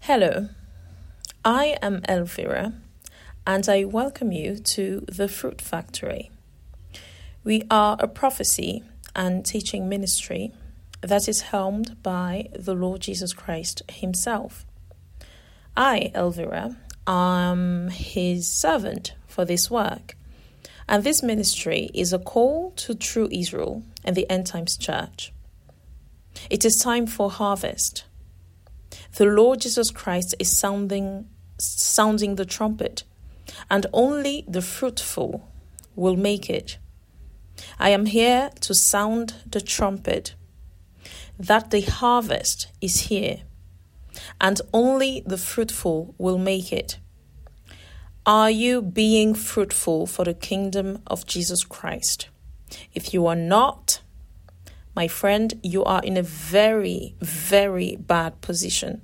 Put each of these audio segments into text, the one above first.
Hello, I am Elvira, and I welcome you to The Fruit Factory. We are a prophecy and teaching ministry that is helmed by the Lord Jesus Christ himself. I, Elvira, am his servant for this work, and this ministry is a call to true Israel and the End Times Church. It is time for harvest. The Lord Jesus Christ is sounding the trumpet, and only the fruitful will make it. I am here to sound the trumpet that the harvest is here, and only the fruitful will make it. Are you being fruitful for the kingdom of Jesus Christ? If you are not, my friend, you are in a very, very bad position.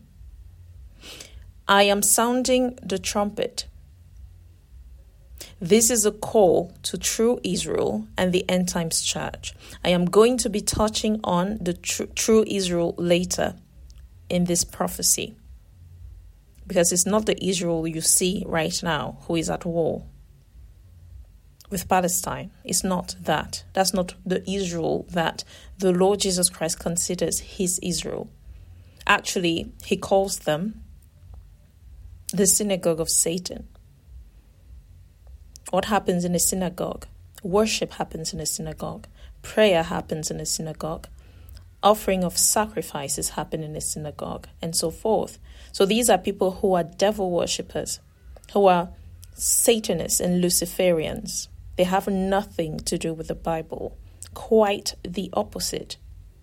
I am sounding the trumpet. This is a call to true Israel and the End Times Church. I am going to be touching on the true Israel later in this prophecy, because it's not the Israel you see right now who is at war with Palestine. It's not that. That's not the Israel that the Lord Jesus Christ considers his Israel. Actually, he calls them the synagogue of Satan. What happens in a synagogue? Worship happens in a synagogue. Prayer happens in a synagogue. Offering of sacrifices happen in a synagogue, and so forth. So these are people who are devil worshippers, who are Satanists and Luciferians. They have nothing to do with the Bible. Quite the opposite.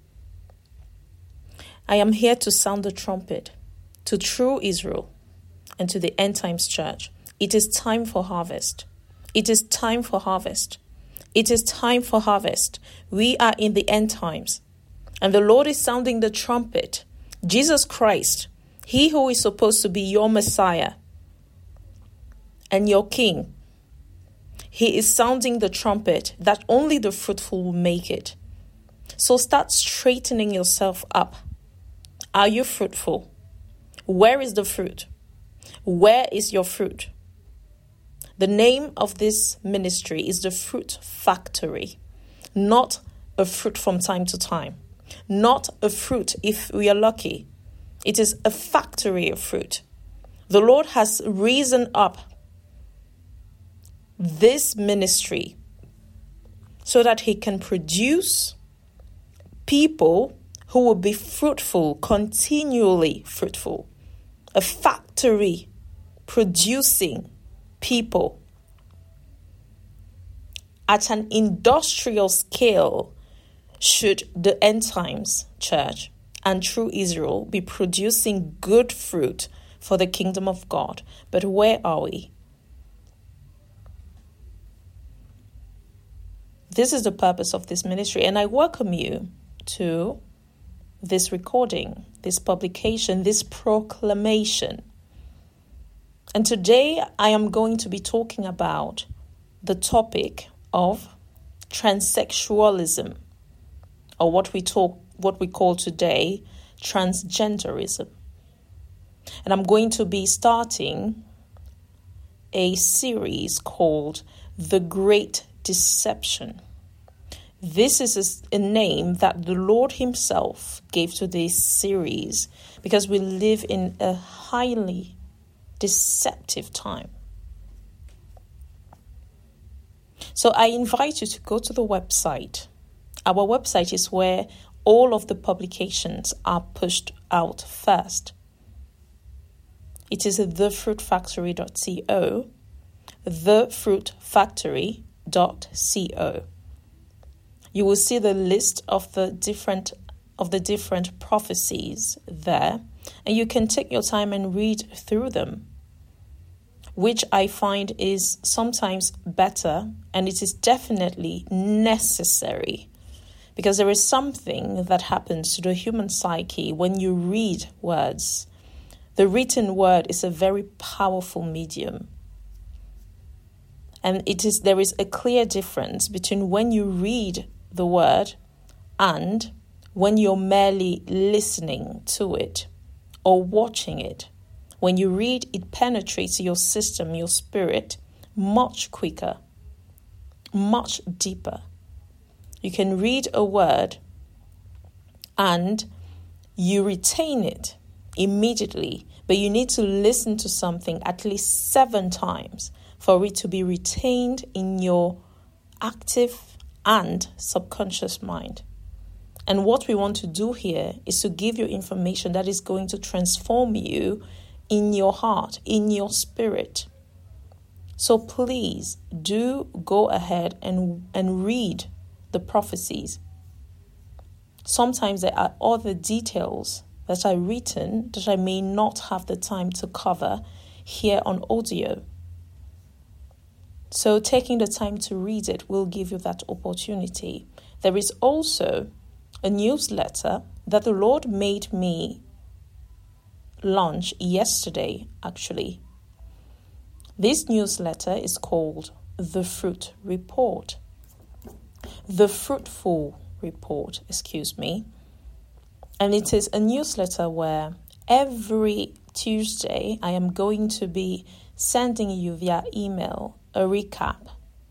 I am here to sound the trumpet to true Israel and to the End Times Church. It is time for harvest. It is time for harvest. It is time for harvest. We are in the end times, and the Lord is sounding the trumpet. Jesus Christ, he who is supposed to be your Messiah and your King, he is sounding the trumpet that only the fruitful will make it. So start straightening yourself up. Are you fruitful? Where is the fruit? Where is your fruit? The name of this ministry is the Fruit Factory, not a fruit from time to time, not a fruit if we are lucky. It is a factory of fruit. The Lord has risen up this ministry so that he can produce people who will be fruitful, continually fruitful. A factory producing people at an industrial scale. Should the End Times Church and true Israel be producing good fruit for the kingdom of God? But where are we? This is the purpose of this ministry, and I welcome you to this recording, this publication, this proclamation. And today I am going to be talking about the topic of transsexualism, or what we call today transgenderism. And I'm going to be starting a series called The Great Deception. This is a name that the Lord himself gave to this series because we live in a highly deceptive time. So I invite you to go to the website. Our website is where all of the publications are pushed out first. It is thefruitfactory.co, thefruitfactory.co. You will see the list of the different prophecies there, and you can take your time and read through them, which I find is sometimes better, and it is definitely necessary, because there is something that happens to the human psyche when you read words. The written word is a very powerful medium. And there is a clear difference between when you read the word and when you're merely listening to it or watching it. When you read, it penetrates your system, your spirit, much quicker, much deeper. You can read a word and you retain it immediately, but you need to listen to something at least 7 times for it to be retained in your active and subconscious mind. And what we want to do here is to give you information that is going to transform you in your heart, in your spirit. So please do go ahead and read the prophecies. Sometimes there are other details that are written that I may not have the time to cover here on audio. So taking the time to read it will give you that opportunity. There is also a newsletter that the Lord made me launch yesterday, actually. This newsletter is called The Fruit Report. The Fruitful Report, And it is a newsletter where every Tuesday I am going to be sending you via email a recap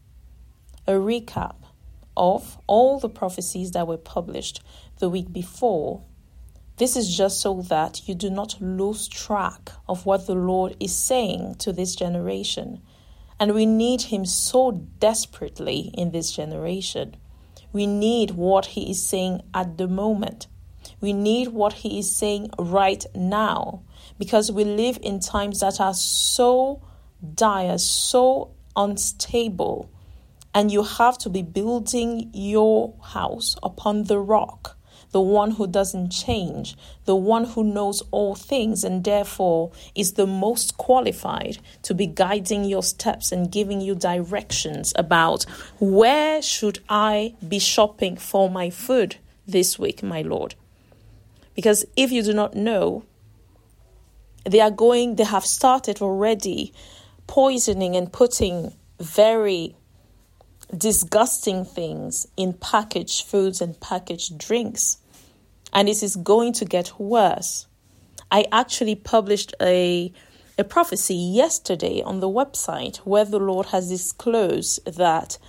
of all the prophecies that were published the week before. This is just so that you do not lose track of what the Lord is saying to this generation. And we need him so desperately in this generation. We need what he is saying at the moment. We need what he is saying right now, because we live in times that are so dire, so unstable, and you have to be building your house upon the rock, the one who doesn't change, the one who knows all things and therefore is the most qualified to be guiding your steps and giving you directions about where should I be shopping for my food this week, my Lord. Because if you do not know, they have started already poisoning and putting very disgusting things in packaged foods and packaged drinks, and it is going to get worse. I actually published a prophecy yesterday on the website where the Lord has disclosed that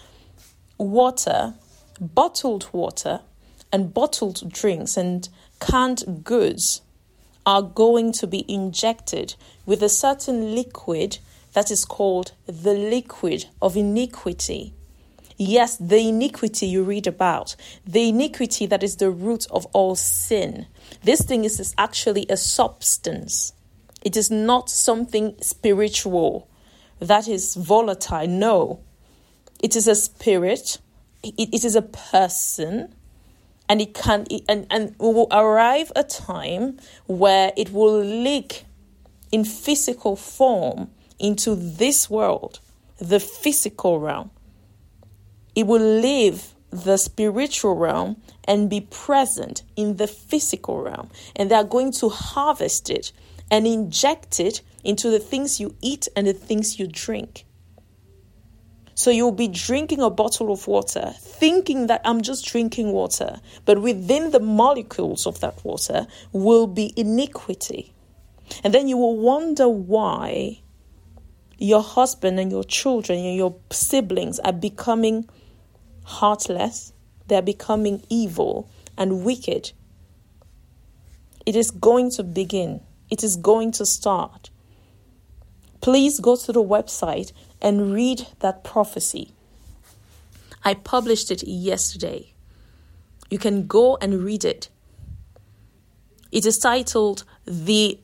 bottled water and bottled drinks and canned goods are going to be injected with a certain liquid that is called the liquid of iniquity. Yes, the iniquity you read about, the iniquity that is the root of all sin. This thing is actually a substance. It is not something spiritual that is volatile. No, it is a spirit. It is a person, and and will arrive a time where it will leak in physical form into this world, the physical realm. It will leave the spiritual realm and be present in the physical realm. And they are going to harvest it and inject it into the things you eat and the things you drink. So you'll be drinking a bottle of water, thinking that I'm just drinking water. But within the molecules of that water will be iniquity. And then you will wonder why your husband and your children and your siblings are becoming heartless, they're becoming evil and wicked. It is going to begin. It is going to start. Please go to the website and read that prophecy. I published it yesterday. You can go and read it. It is titled The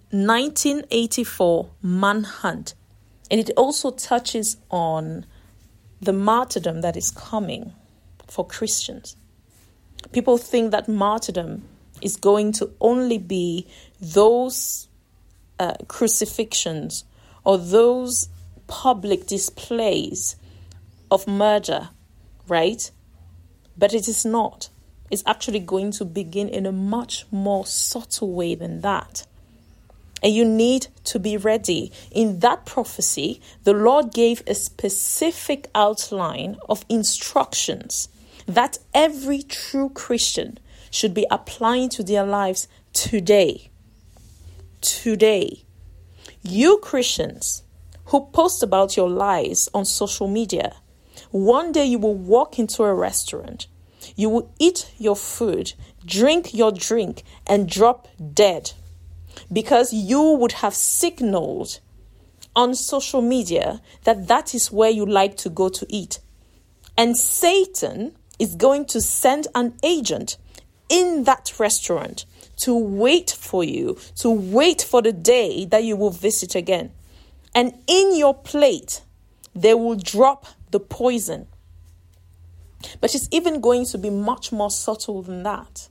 1984 Manhunt. And it also touches on the martyrdom that is coming for Christians. People think that martyrdom is going to only be those crucifixions or those public displays of murder, right? But it is not. It's actually going to begin in a much more subtle way than that. And you need to be ready. In that prophecy, the Lord gave a specific outline of instructions that every true Christian should be applying to their lives today. Today. You Christians who post about your lives on social media, one day you will walk into a restaurant, you will eat your food, drink your drink, and drop dead because you would have signaled on social media that is where you like to go to eat. And Satan is going to send an agent in that restaurant to wait for you, to wait for the day that you will visit again. And in your plate, they will drop the poison. But it's even going to be much more subtle than that.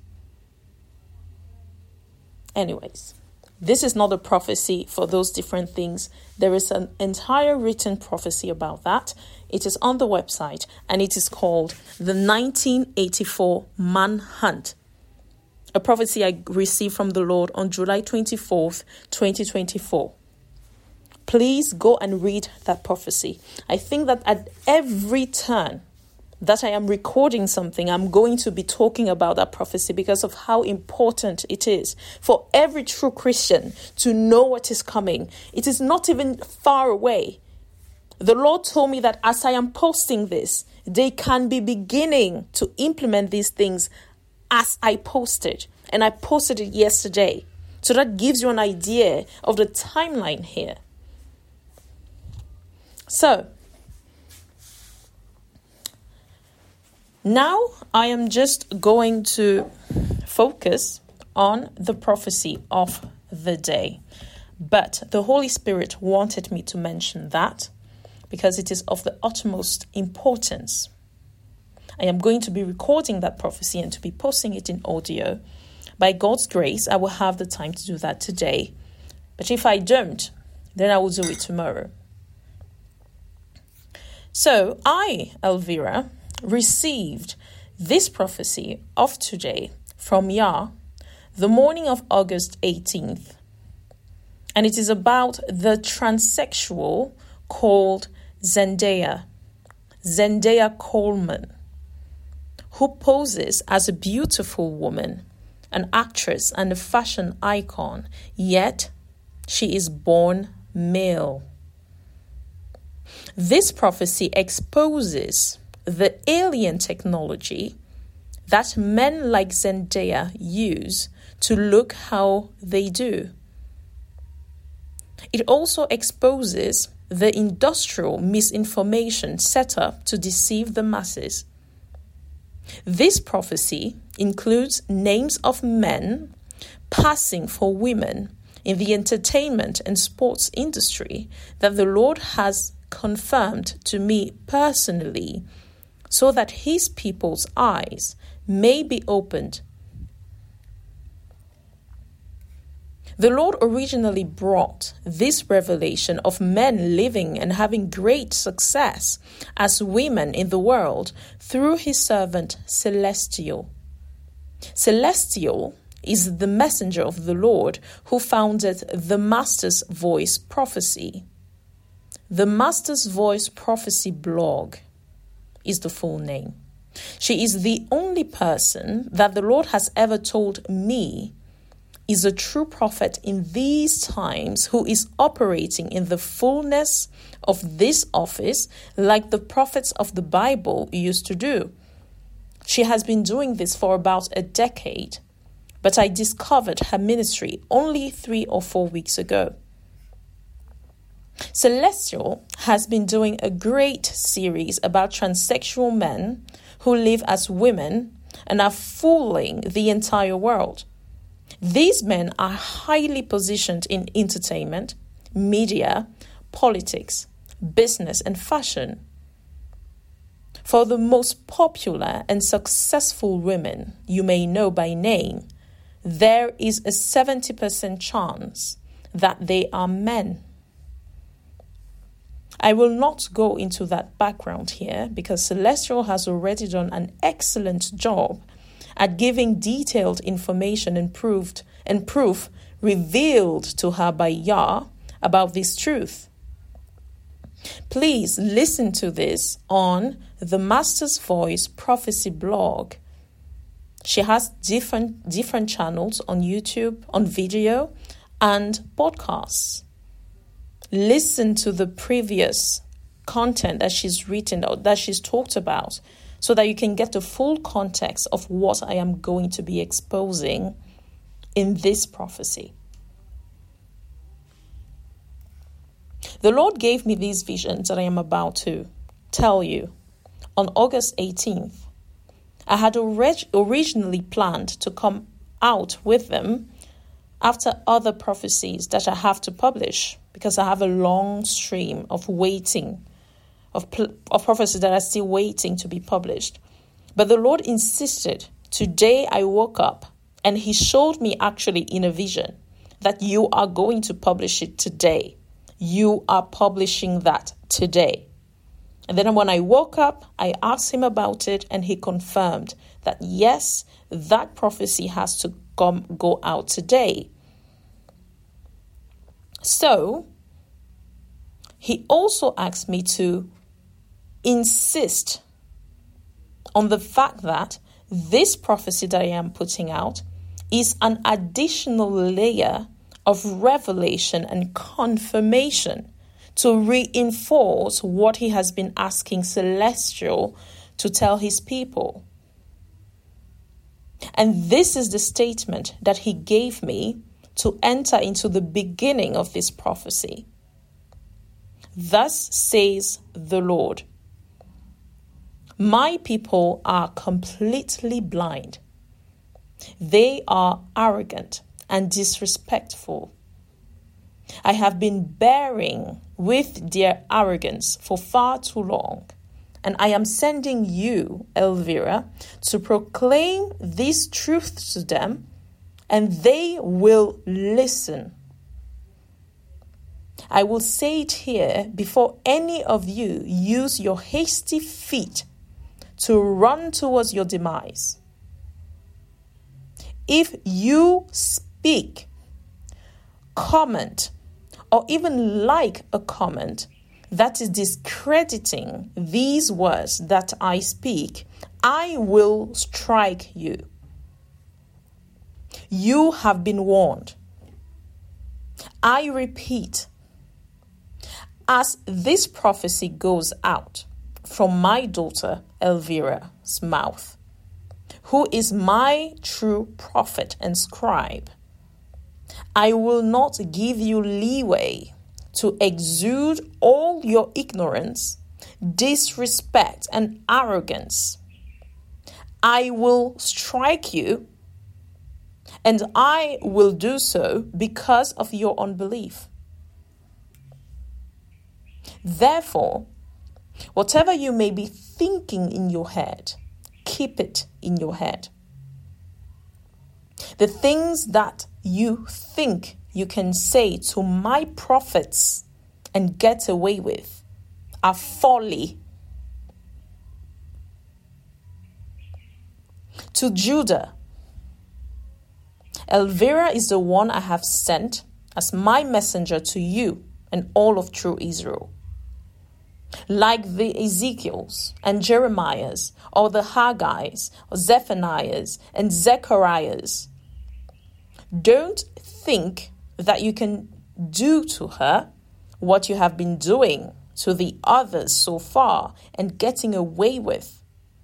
Anyways, this is not a prophecy for those different things. There is an entire written prophecy about that. It is on the website and it is called the 1984 Manhunt. A prophecy I received from the Lord on July 24th, 2024. Please go and read that prophecy. I think that at every turn that I am recording something, I'm going to be talking about that prophecy because of how important it is for every true Christian to know what is coming. It is not even far away. The Lord told me that as I am posting this, they can be beginning to implement these things as I posted. And I posted it yesterday. So that gives you an idea of the timeline here. So, now I am just going to focus on the prophecy of the day. But the Holy Spirit wanted me to mention that because it is of the utmost importance. I am going to be recording that prophecy and to be posting it in audio. By God's grace, I will have the time to do that today. But if I don't, then I will do it tomorrow. So I, Elvira, received this prophecy of today from Yah, the morning of August 18th. And it is about the transsexual called Zendaya Coleman, who poses as a beautiful woman, an actress and a fashion icon, yet she is born male. This prophecy exposes the alien technology that men like Zendaya use to look how they do. It also exposes the industrial misinformation set up to deceive the masses. This prophecy includes names of men passing for women in the entertainment and sports industry that the Lord has confirmed to me personally, so that his people's eyes may be opened. The Lord originally brought this revelation of men living and having great success as women in the world through his servant Celestial. Celestial is the messenger of the Lord who founded the Master's Voice Prophecy. The Master's Voice Prophecy blog is the full name. She is the only person that the Lord has ever told me is a true prophet in these times who is operating in the fullness of this office like the prophets of the Bible used to do. She has been doing this for about a decade, but I discovered her ministry only 3 or 4 weeks ago. Celestial has been doing a great series about transsexual men who live as women and are fooling the entire world. These men are highly positioned in entertainment, media, politics, business, and fashion. For the most popular and successful women you may know by name, there is a 70% chance that they are men. I will not go into that background here because Celestial has already done an excellent job at giving detailed information and proof revealed to her by Yah about this truth. Please listen to this on the Master's Voice Prophecy blog. She has different channels on YouTube, on video, and podcasts. listen to the previous content that she's written or that she's talked about, so that you can get the full context of what I am going to be exposing in this prophecy. The Lord gave me these visions that I am about to tell you on August 18th. I had originally planned to come out with them after other prophecies that I have to publish, because I have a long stream of waiting, of prophecies that are still waiting to be published. But the Lord insisted. Today I woke up and he showed me actually in a vision that you are going to publish it today. You are publishing that today. And then when I woke up, I asked him about it and he confirmed that yes, that prophecy has to go out today. So he also asked me to insist on the fact that this prophecy that I am putting out is an additional layer of revelation and confirmation to reinforce what he has been asking Celestial to tell his people. And this is the statement that he gave me to enter into the beginning of this prophecy. Thus says the Lord, my people are completely blind. They are arrogant and disrespectful. I have been bearing with their arrogance for far too long, and I am sending you, Elvira, to proclaim these truths to them, and they will listen. I will say it here before any of you use your hasty feet to run towards your demise. If you speak, comment, or even like a comment that is discrediting these words that I speak, I will strike you. You have been warned. I repeat, as this prophecy goes out from my daughter Elvira's mouth, who is my true prophet and scribe, I will not give you leeway to exude all your ignorance, disrespect, and arrogance. I will strike you, and I will do so because of your unbelief. Therefore, whatever you may be thinking in your head, keep it in your head. The things that you think you can say to my prophets and get away with are folly. To Judah, Elvira is the one I have sent as my messenger to you and all of true Israel. Like the Ezekiels and Jeremiahs, or the Haggai's, or Zephaniahs and Zechariahs, don't think that you can do to her what you have been doing to the others so far and getting away with.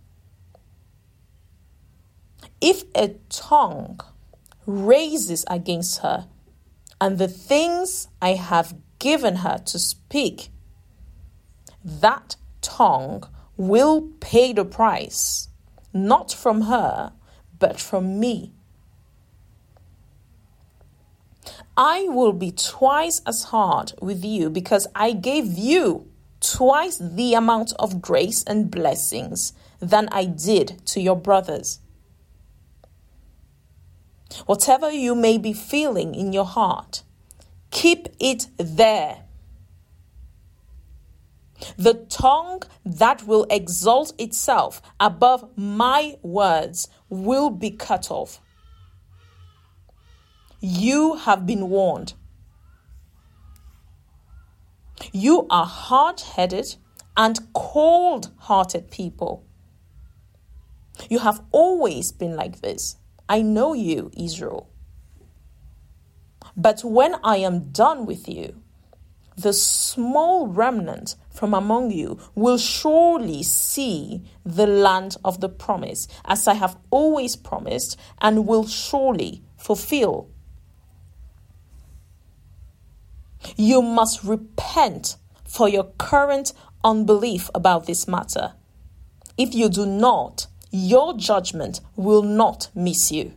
If a tongue raises against her and the things I have given her to speak, that tongue will pay the price, not from her, but from me. I will be twice as hard with you because I gave you twice the amount of grace and blessings than I did to your brothers. Whatever you may be feeling in your heart, keep it there. The tongue that will exalt itself above my words will be cut off. You have been warned. You are hard-headed and cold-hearted people. You have always been like this. I know you, Israel. But when I am done with you, the small remnant from among you will surely see the land of the promise, as I have always promised, and will surely fulfill. You must repent for your current unbelief about this matter. If you do not, your judgment will not miss you.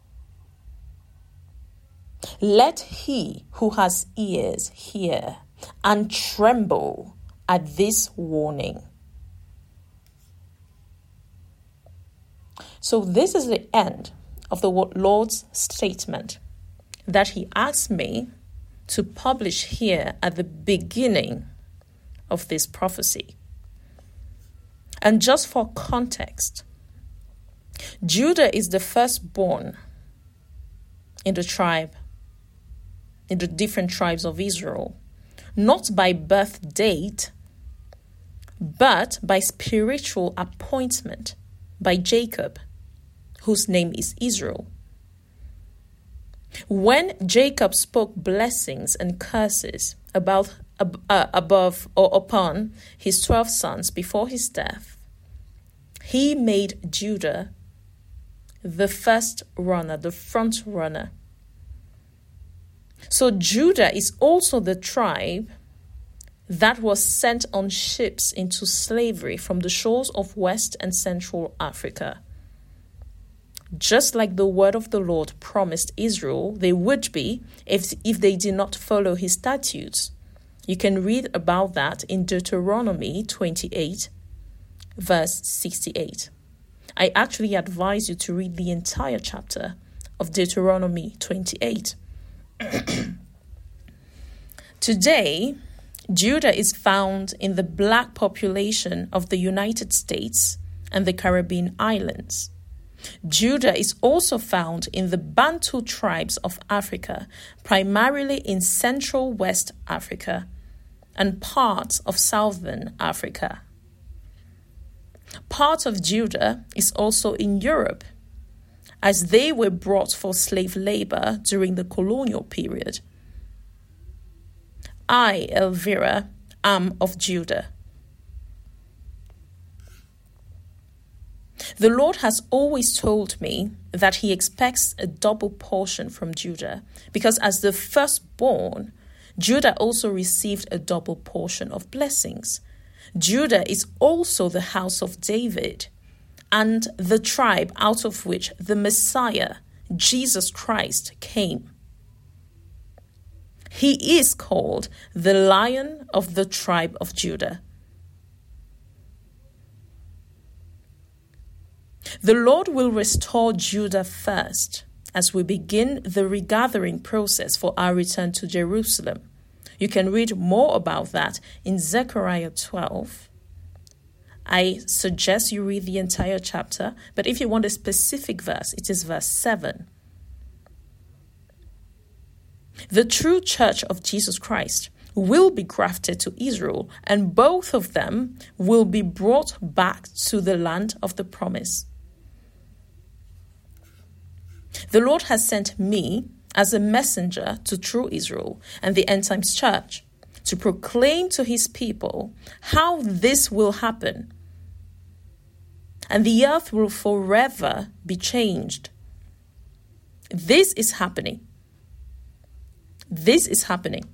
Let he who has ears hear and tremble at this warning. So this is the end of the Lord's statement that he asked me to publish here at the beginning of this prophecy. And just for context, Judah is the firstborn in the different tribes of Israel, not by birth date, but by spiritual appointment by Jacob, whose name is Israel. When Jacob spoke blessings and curses above or upon his 12 sons before his death, he made Judah the first runner, the front runner. So Judah is also the tribe that was sent on ships into slavery from the shores of West and Central Africa. Just like the word of the Lord promised Israel they would be if they did not follow his statutes. You can read about that in Deuteronomy 28, verse 68. I actually advise you to read the entire chapter of Deuteronomy 28. Today, Judah is found in the black population of the United States and the Caribbean islands. Judah is also found in the Bantu tribes of Africa, primarily in Central West Africa and parts of Southern Africa. Part of Judah is also in Europe, as they were brought for slave labor during the colonial period. I, Elvira, am of Judah. The Lord has always told me that he expects a double portion from Judah, because as the firstborn, Judah also received a double portion of blessings. Judah is also the house of David and the tribe out of which the Messiah, Jesus Christ, came. He is called the Lion of the tribe of Judah. The Lord will restore Judah first as we begin the regathering process for our return to Jerusalem. You can read more about that in Zechariah 12. I suggest you read the entire chapter, but if you want a specific verse, it is verse 7. The true church of Jesus Christ will be grafted to Israel, and both of them will be brought back to the land of the promise. The Lord has sent me as a messenger to true Israel and the end times church to proclaim to his people how this will happen, and the earth will forever be changed. This is happening. This is happening.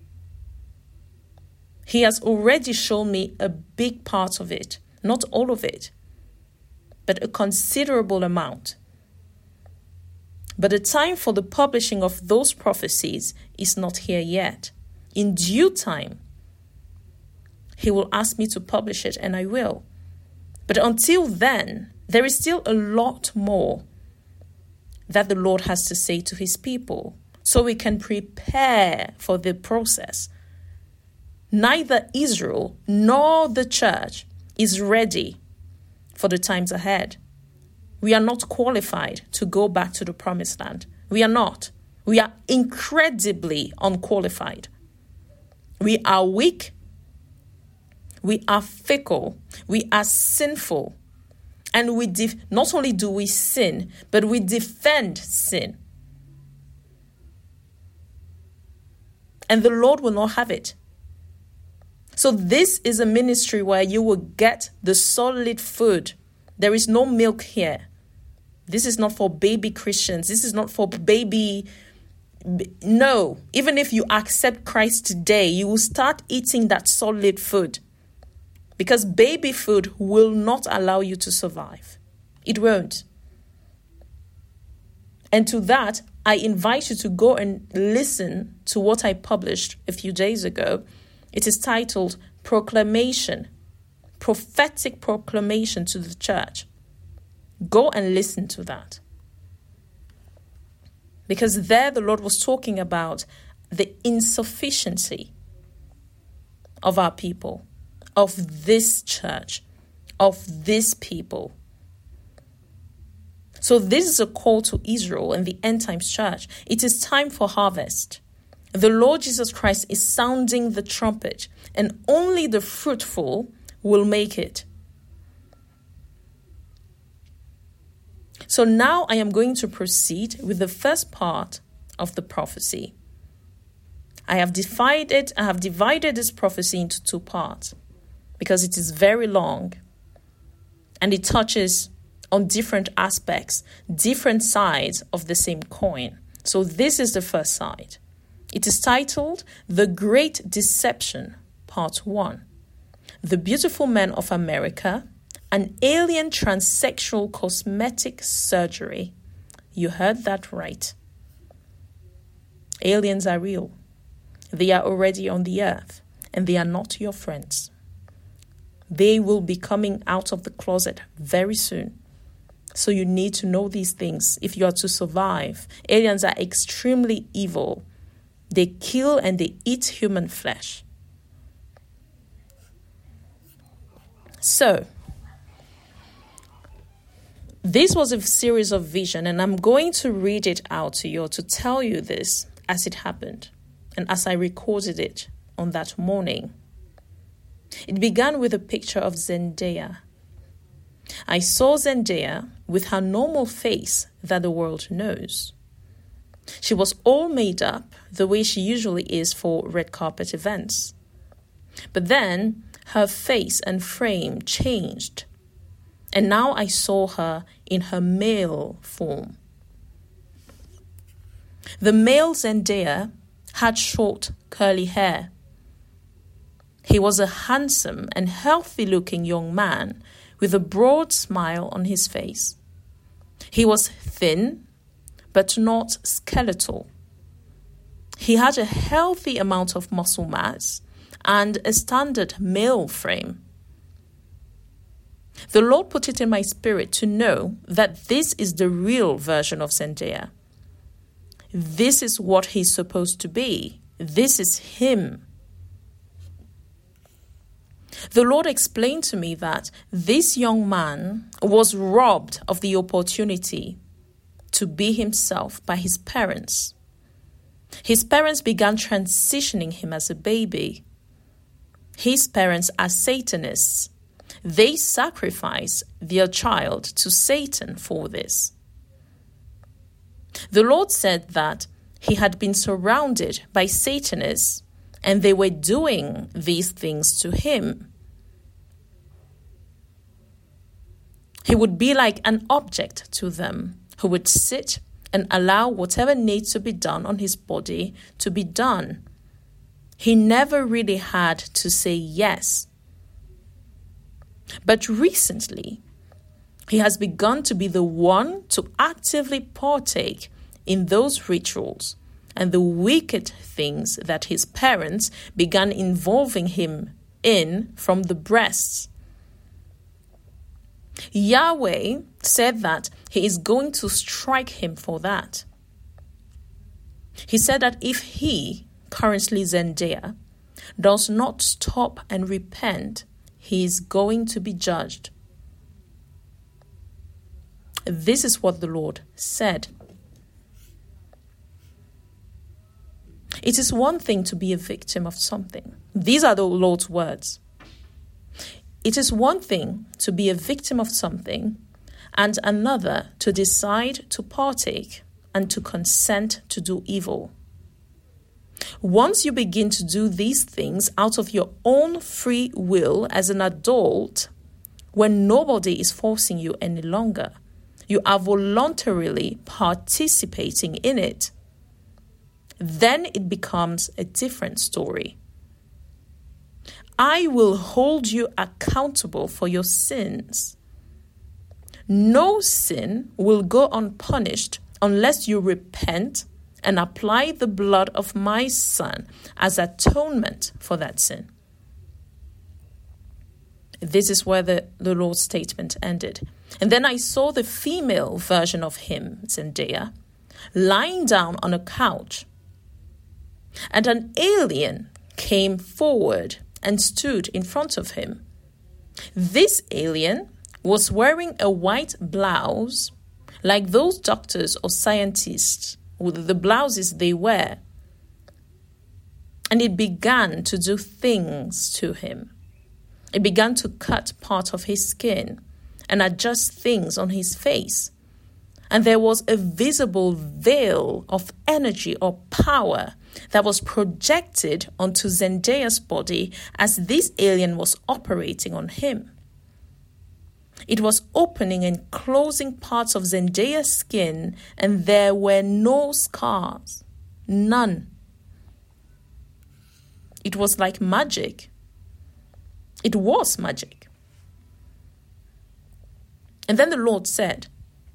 He has already shown me a big part of it, not all of it, but a considerable amount. But the time for the publishing of those prophecies is not here yet. In due time, he will ask me to publish it, and I will. But until then, there is still a lot more that the Lord has to say to his people, so we can prepare for the process. Neither Israel nor the church is ready for the times ahead. We are not qualified to go back to the promised land. We are not. We are incredibly unqualified. We are weak. We are fickle. We are sinful. And not only do we sin, but we defend sin. And the Lord will not have it. So this is a ministry where you will get the solid food. There is no milk here. This is not for baby Christians. This is not for baby. No. Even if you accept Christ today, you will start eating that solid food. Because baby food will not allow you to survive. It won't. And to that, I invite you to go and listen to what I published a few days ago. It is titled Proclamation, Prophetic Proclamation to the Church. Go and listen to that. Because there the Lord was talking about the insufficiency of our people, of this church, of this people. So this is a call to Israel and the end times church. It is time for harvest. The Lord Jesus Christ is sounding the trumpet, and only the fruitful will make it. So now I am going to proceed with the first part of the prophecy. I have divided this prophecy into two parts because it is very long and it touches on different aspects, different sides of the same coin. So this is the first side. It is titled The Great Deception, Part 1. The Beautiful Men of America, an alien transsexual cosmetic surgery. You heard that right. Aliens are real. They are already on the earth, and they are not your friends. They will be coming out of the closet very soon. So you need to know these things if you are to survive. Aliens are extremely evil. They kill and they eat human flesh. So, this was a series of vision, and I'm going to read it out to you, to tell you this as it happened and as I recorded it on that morning. It began with a picture of Zendaya. I saw Zendaya with her normal face that the world knows. She was all made up the way she usually is for red carpet events. But then her face and frame changed. And now I saw her in her male form. The male Zendaya had short, curly hair. He was a handsome and healthy-looking young man with a broad smile on his face. He was thin, but not skeletal. He had a healthy amount of muscle mass and a standard male frame. The Lord put it in my spirit to know that this is the real version of Zendaya. This is what he's supposed to be. This is him. The Lord explained to me that this young man was robbed of the opportunity to be himself by his parents. His parents began transitioning him as a baby. His parents are Satanists. They sacrifice their child to Satan for this. The Lord said that he had been surrounded by Satanists and they were doing these things to him. He would be like an object to them who would sit and allow whatever needs to be done on his body to be done. He never really had to say yes. But recently, he has begun to be the one to actively partake in those rituals and the wicked things that his parents began involving him in from the breasts. Yahweh said that he is going to strike him for that. He said that if he, currently Zendaya, does not stop and repent, he is going to be judged. This is what the Lord said. It is one thing to be a victim of something. These are the Lord's words. It is one thing to be a victim of something and another to decide to partake and to consent to do evil. Once you begin to do these things out of your own free will as an adult, when nobody is forcing you any longer, you are voluntarily participating in it, then it becomes a different story. I will hold you accountable for your sins. No sin will go unpunished unless you repent and apply the blood of my Son as atonement for that sin. This is where the Lord's statement ended. And then I saw the female version of him, Zendaya, lying down on a couch. And an alien came forward and stood in front of him. This alien was wearing a white blouse, like those doctors or scientists with the blouses they wear. And it began to do things to him. It began to cut part of his skin and adjust things on his face. And there was a visible veil of energy or power that was projected onto Zendaya's body as this alien was operating on him. It was opening and closing parts of Zendaya's skin, and there were no scars. None. It was like magic. It was magic. And then the Lord said,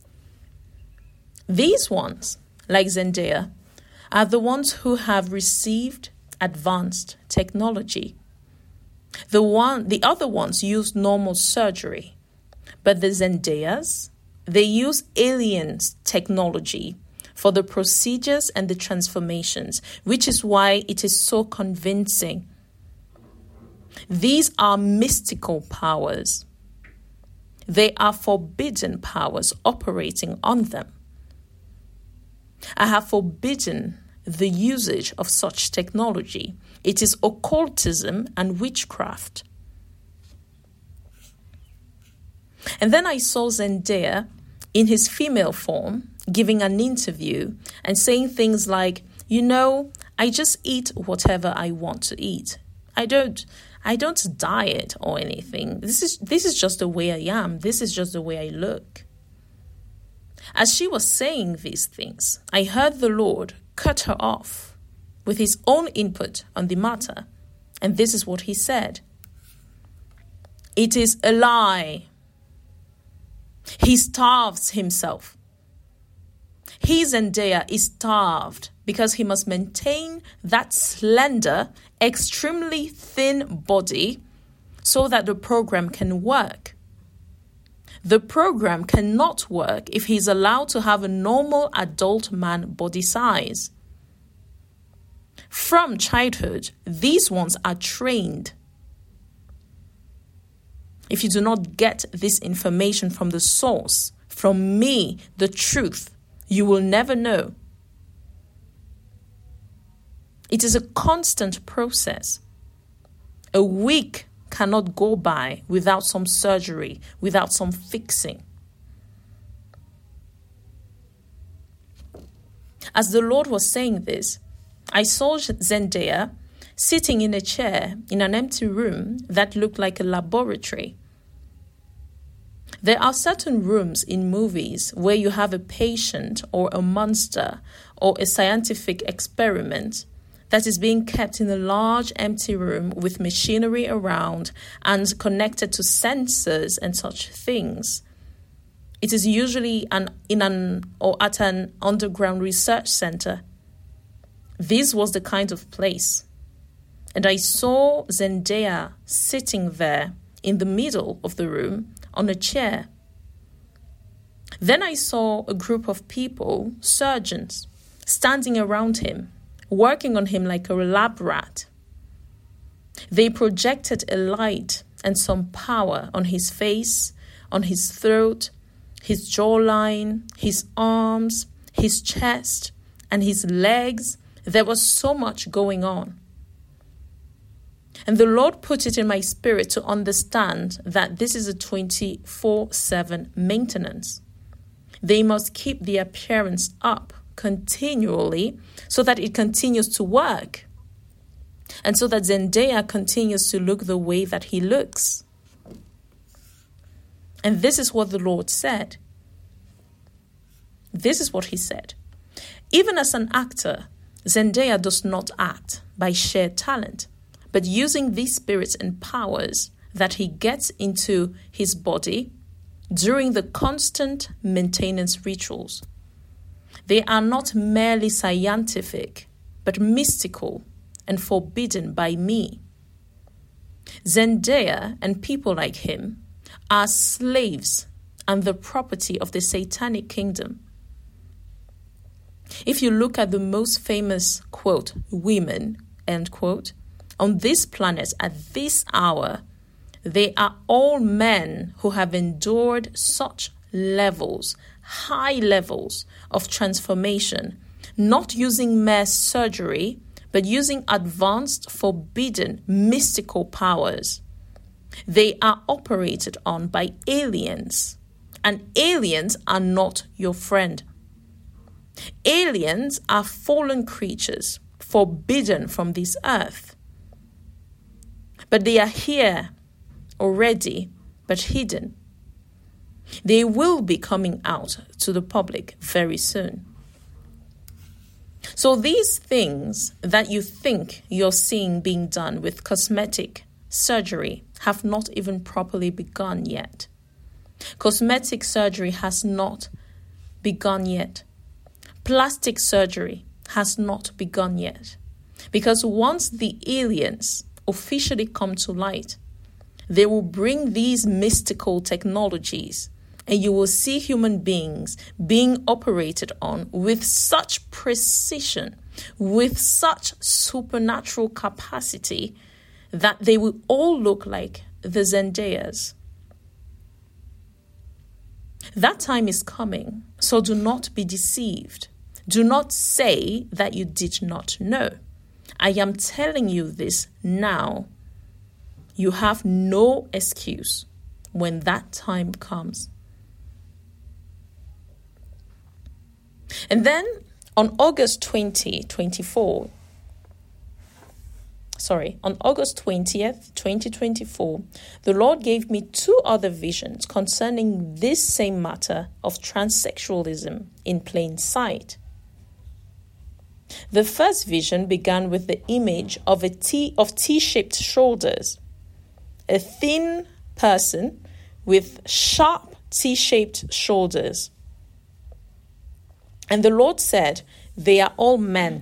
these ones, like Zendaya, are the ones who have received advanced technology. The other ones use normal surgery. But the Zendayas, they use aliens technology for the procedures and the transformations, which is why it is so convincing. These are mystical powers. They are forbidden powers operating on them. I have forbidden the usage of such technology. It is occultism and witchcraft. And then I saw Zendaya in his female form giving an interview and saying things like, I just eat whatever I want to eat. I don't diet or anything. This is just the way I am. This is just the way I look. As she was saying these things, I heard the Lord cut her off with his own input on the matter. And this is what he said. It is a lie. He starves himself. He, Zendaya, is starved because he must maintain that slender, extremely thin body so that the program can work. The program cannot work if he's allowed to have a normal adult man body size. From childhood, these ones are trained. If you do not get this information from the source, from me, the truth, you will never know. It is a constant process. A week cannot go by without some surgery, without some fixing. As the Lord was saying this, I saw Zendaya sitting in a chair in an empty room that looked like a laboratory. There are certain rooms in movies where you have a patient or a monster or a scientific experiment that is being kept in a large empty room with machinery around and connected to sensors and such things. It is usually at an underground research center. This was the kind of place. And I saw Zendaya sitting there in the middle of the room on a chair. Then I saw a group of people, surgeons, standing around him, working on him like a lab rat. They projected a light and some power on his face, on his throat, his jawline, his arms, his chest, and his legs. There was so much going on. And the Lord put it in my spirit to understand that this is a 24/7 maintenance. They must keep the appearance up continually so that it continues to work. And so that Zendaya continues to look the way that he looks. And this is what the Lord said. This is what he said. Even as an actor, Zendaya does not act by sheer talent, but using these spirits and powers that he gets into his body during the constant maintenance rituals. They are not merely scientific, but mystical and forbidden by me. Zendaya and people like him are slaves and the property of the satanic kingdom. If you look at the most famous, quote, women, end quote, on this planet at this hour, they are all men who have endured such levels, high levels of transformation, not using mere surgery, but using advanced, forbidden, mystical powers. They are operated on by aliens, and aliens are not your friend. Aliens are fallen creatures, forbidden from this earth. But they are here already, but hidden. They will be coming out to the public very soon. So these things that you think you're seeing being done with cosmetic surgery have not even properly begun yet. Cosmetic surgery has not begun yet. Plastic surgery has not begun yet. Because once the aliens officially come to light, they will bring these mystical technologies, and you will see human beings being operated on with such precision, with such supernatural capacity, that they will all look like the Zendayas. That time is coming, so do not be deceived. Do not say that you did not know. I am telling you this now. You have no excuse when that time comes. And then on August 20th, 2024, the Lord gave me 2 other visions concerning this same matter of transsexualism in plain sight. The first vision began with the image of T-shaped shoulders, a thin person with sharp T-shaped shoulders. And the Lord said, they are all men.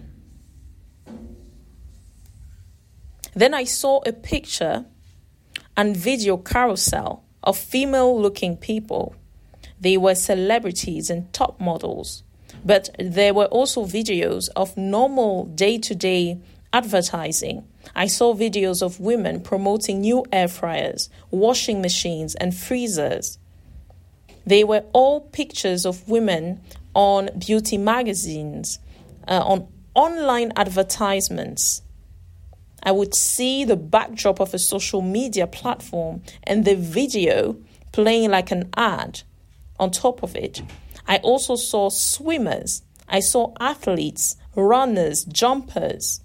Then I saw a picture and video carousel of female-looking people. They were celebrities and top models, but there were also videos of normal day-to-day advertising. I saw videos of women promoting new air fryers, washing machines, and freezers. They were all pictures of women on beauty magazines, on online advertisements. I would see the backdrop of a social media platform and the video playing like an ad on top of it. I also saw swimmers. I saw athletes, runners, jumpers.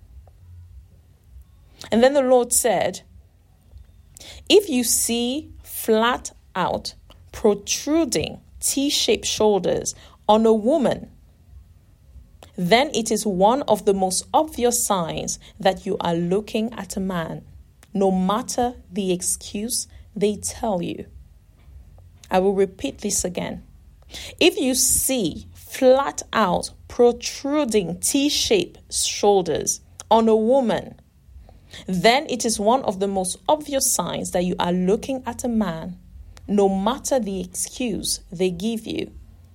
And then the Lord said, if you see flat out, protruding T-shaped shoulders on a woman, then it is one of the most obvious signs that you are looking at a man, no matter the excuse they tell you. I will repeat this again. If you see flat out, protruding T-shaped shoulders on a woman, then it is one of the most obvious signs that you are looking at a man, no matter the excuse they give you.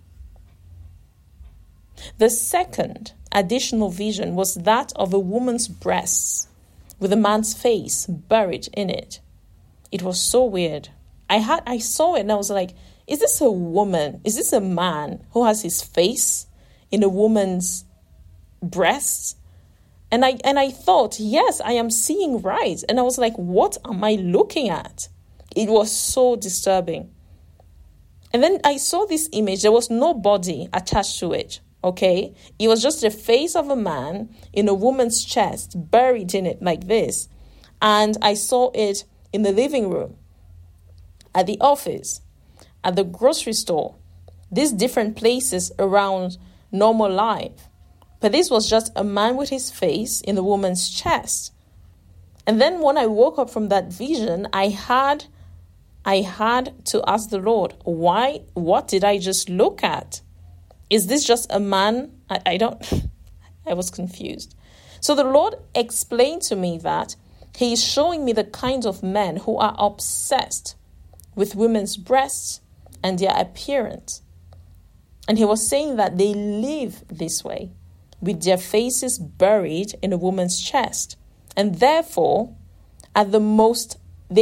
The second additional vision was that of a woman's breasts with a man's face buried in it. It was so weird. I saw it and I was like, is this a woman? Is this a man who has his face in a woman's breasts? And I thought, yes, I am seeing right. And I was like, what am I looking at? It was so disturbing. And then I saw this image. There was no body attached to it. okay? It was just the face of a man in a woman's chest, buried in it like this. And I saw it in the living room, at the office, at the grocery store, these different places around normal life. But this was just a man with his face in the woman's chest. And then when I woke up from that vision, I had to ask the Lord, why? What did I just look at? Is this just a man? I was confused. So the Lord explained to me that He is showing me the kinds of men who are obsessed with women's breasts and their appearance. And He was saying that they live this way, with their faces buried in a woman's chest. And therefore, they are the most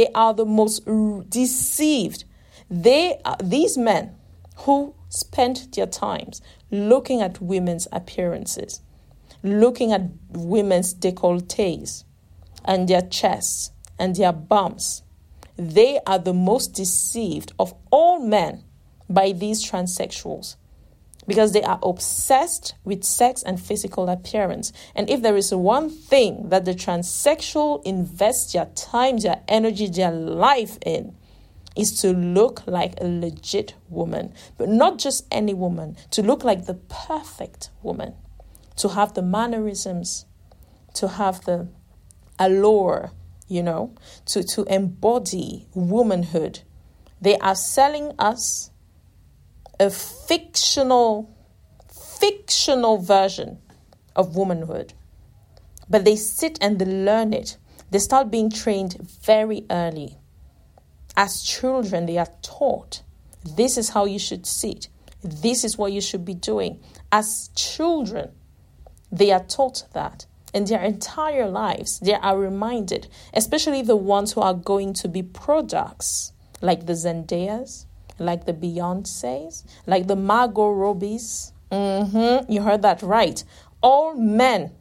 deceived. These men who spend their times looking at women's appearances, looking at women's décolletés and their chests and their bumps, they are the most deceived of all men by these transsexuals, because they are obsessed with sex and physical appearance. And if there is one thing that the transsexual invests their time, their energy, their life in, is to look like a legit woman. But not just any woman, to look like the perfect woman, to have the mannerisms, to have the allure, to embody womanhood. They are selling us a fictional version of womanhood. But they sit and they learn it. They start being trained very early. As children, they are taught, this is how you should sit. This is what you should be doing. As children, they are taught that. In their entire lives, they are reminded, especially the ones who are going to be products, like the Zendayas, like the Beyoncés, like the Margot Robbies. You heard that right. All men.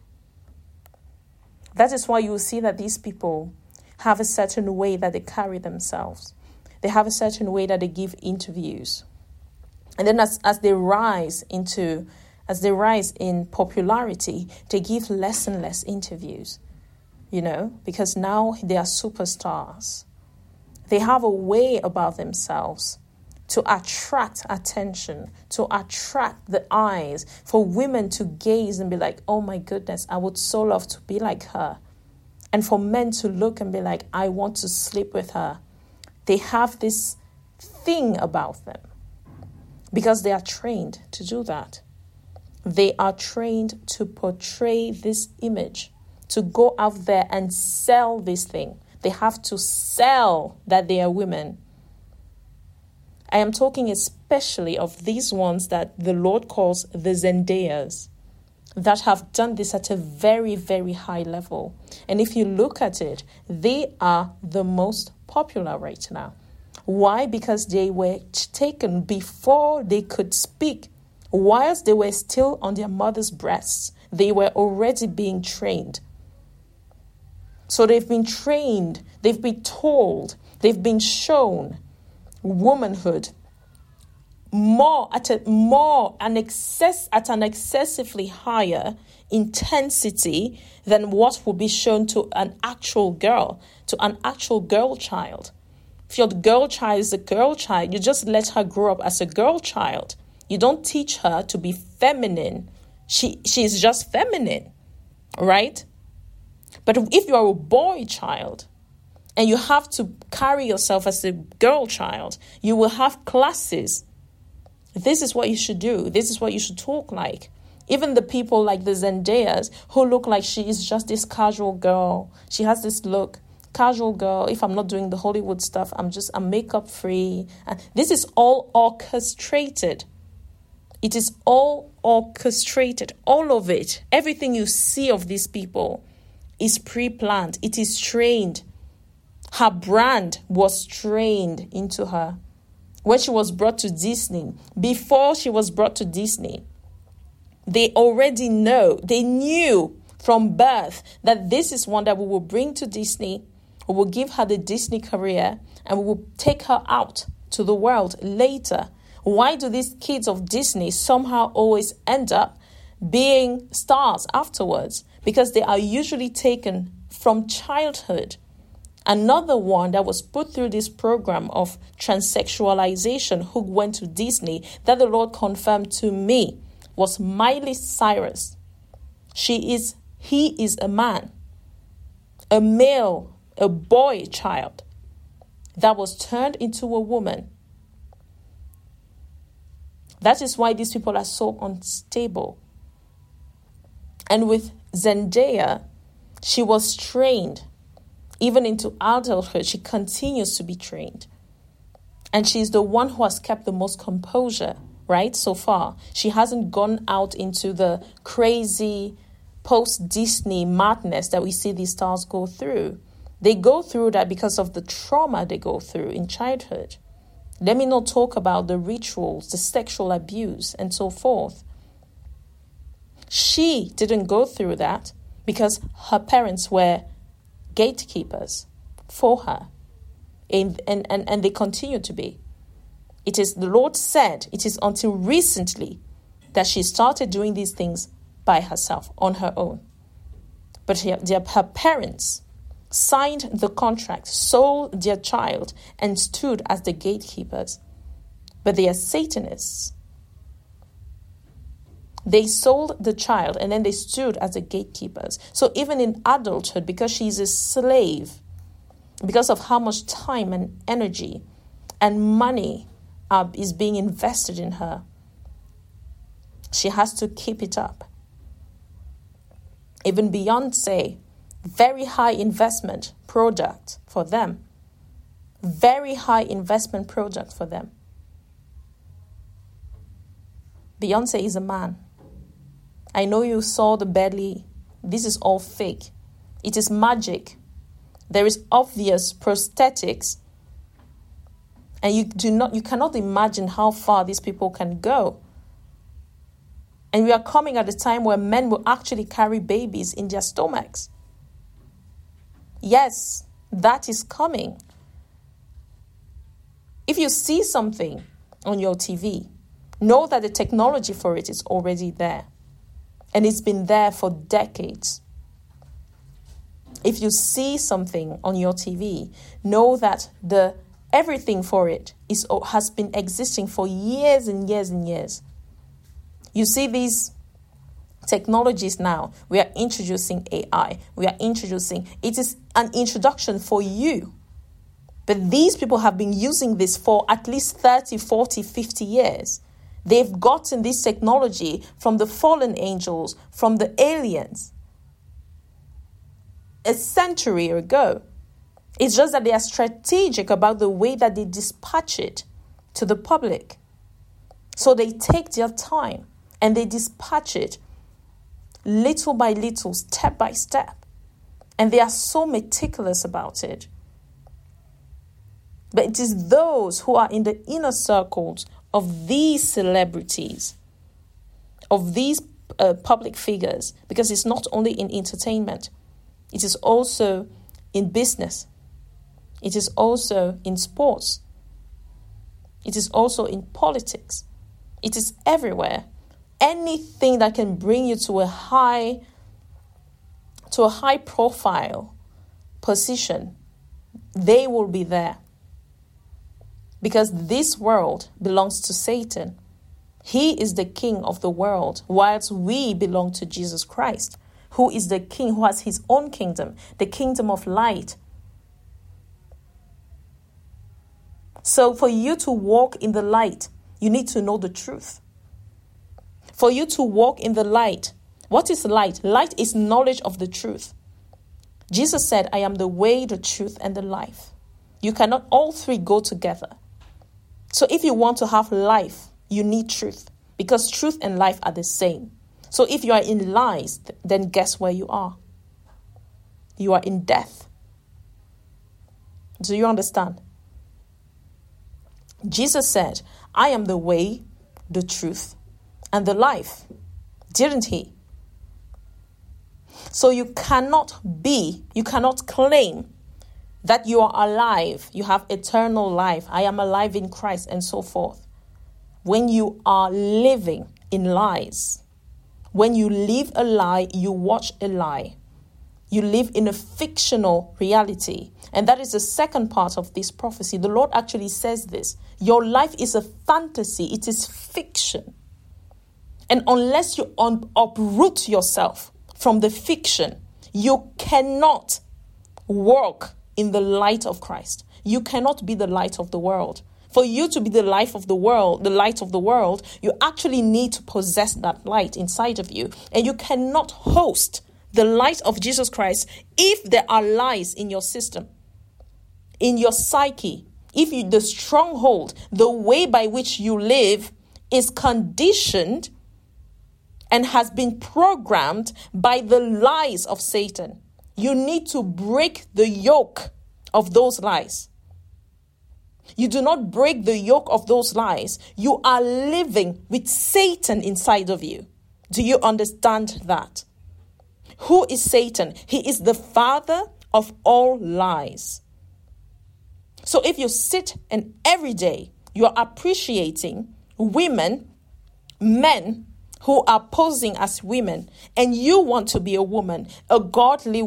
That is why you will see that these people have a certain way that they carry themselves. They have a certain way that they give interviews. And then as they rise in popularity, they give less and less interviews, because now they are superstars. They have a way about themselves to attract attention, to attract the eyes, for women to gaze and be like, oh my goodness, I would so love to be like her. And for men to look and be like, I want to sleep with her. They have this thing about them because they are trained to do that. They are trained to portray this image, to go out there and sell this thing. They have to sell that they are women. I am talking especially of these ones that the Lord calls the Zendayas, that have done this at a very, very high level. And if you look at it, they are the most popular right now. Why? Because they were taken before they could speak. Whilst they were still on their mother's breasts, they were already being trained. So they've been trained, they've been told, they've been shown womanhood at an excessively higher intensity than what will be shown to an actual girl child. If your girl child is a girl child, you just let her grow up as a girl child. You don't teach her to be feminine. She's just feminine, right? But if you are a boy child and you have to carry yourself as a girl child, you will have classes. This is what you should do. This is what you should talk like. Even the people like the Zendayas who look like she is just this casual girl. She has this look. Casual girl. If I'm not doing the Hollywood stuff, I'm makeup free. This is all orchestrated. It is all orchestrated. All of it. Everything you see of these people is pre-planned. It is trained. Her brand was trained into her. When she was brought to Disney, before she was brought to Disney, they already they knew from birth that this is one that we will bring to Disney. We will give her the Disney career and we will take her out to the world later. Why do these kids of Disney somehow always end up being stars afterwards? Because they are usually taken from childhood. Another one that was put through this program of transsexualization who went to Disney that the Lord confirmed to me was Miley Cyrus. He is a man, a male, a boy child that was turned into a woman. That is why these people are so unstable. And with Zendaya, she was trained. Even into adulthood, she continues to be trained. And she's the one who has kept the most composure, right, so far. She hasn't gone out into the crazy post-Disney madness that we see these stars go through. They go through that because of the trauma they go through in childhood. Let me not talk about the rituals, the sexual abuse, and so forth. She didn't go through that because her parents were gatekeepers for her. And they continue to be. It is, the Lord said, it is until recently that she started doing these things by herself, on her own. But her parents signed the contract, sold their child, and stood as the gatekeepers. But they are Satanists. They sold the child and then they stood as the gatekeepers. So even in adulthood, because she's a slave, because of how much time and energy and money is being invested in her, she has to keep it up. Even Beyonce, very high investment product for them. Very high investment product for them. Beyonce is a man. I know you saw the belly. This is all fake. It is magic. There is obvious prosthetics. And you cannot imagine how far these people can go. And we are coming at a time where men will actually carry babies in their stomachs. Yes, that is coming. If you see something on your TV, know that the technology for it is already there. And it's been there for decades. If you see something on your TV, know that everything for it has been existing for years and years and years. You see these technologies now. We are introducing AI. It is an introduction for you. But these people have been using this for at least 30, 40, 50 years. They've gotten this technology from the fallen angels, from the aliens, a century ago. It's just that they are strategic about the way that they dispatch it to the public. So they take their time and they dispatch it little by little, step by step. And they are so meticulous about it. But it is those who are in the inner circles of these celebrities, of these public figures, because it's not only in entertainment, it is also in business, it is also in sports, it is also in politics, it is everywhere. Anything that can bring you to a high profile position, they will be there. Because this world belongs to Satan. He is the king of the world, whilst we belong to Jesus Christ, who is the king, who has his own kingdom, the kingdom of light. So for you to walk in the light, you need to know the truth. For you to walk in the light, what is light? Light is knowledge of the truth. Jesus said, I am the way, the truth, and the life. You cannot all three go together. So if you want to have life, you need truth, because truth and life are the same. So if you are in lies, then guess where you are? You are in death. Do you understand? Jesus said, I am the way, the truth, and the life. Didn't he? So you cannot claim that you are alive, you have eternal life, I am alive in Christ, and so forth. when you are living in lies. When you live a lie, you watch a lie. You live in a fictional reality. And that is the second part of this prophecy. The Lord actually says this. Your life is a fantasy. It is fiction. And unless you uproot yourself from the fiction, you cannot walk in the light of Christ. You cannot be the light of the world. For you to be the light of the world, you actually need to possess that light inside of you. And you cannot host the light of Jesus Christ if there are lies in your system, in your psyche. If the stronghold, the way by which you live is conditioned and has been programmed by the lies of Satan, you need to break the yoke of those lies. You do not break the yoke of those lies. You are living with Satan inside of you. Do you understand that? Who is Satan? He is the father of all lies. So if you sit and every day you are appreciating women, men who are posing as women, and you want to be a woman, a godly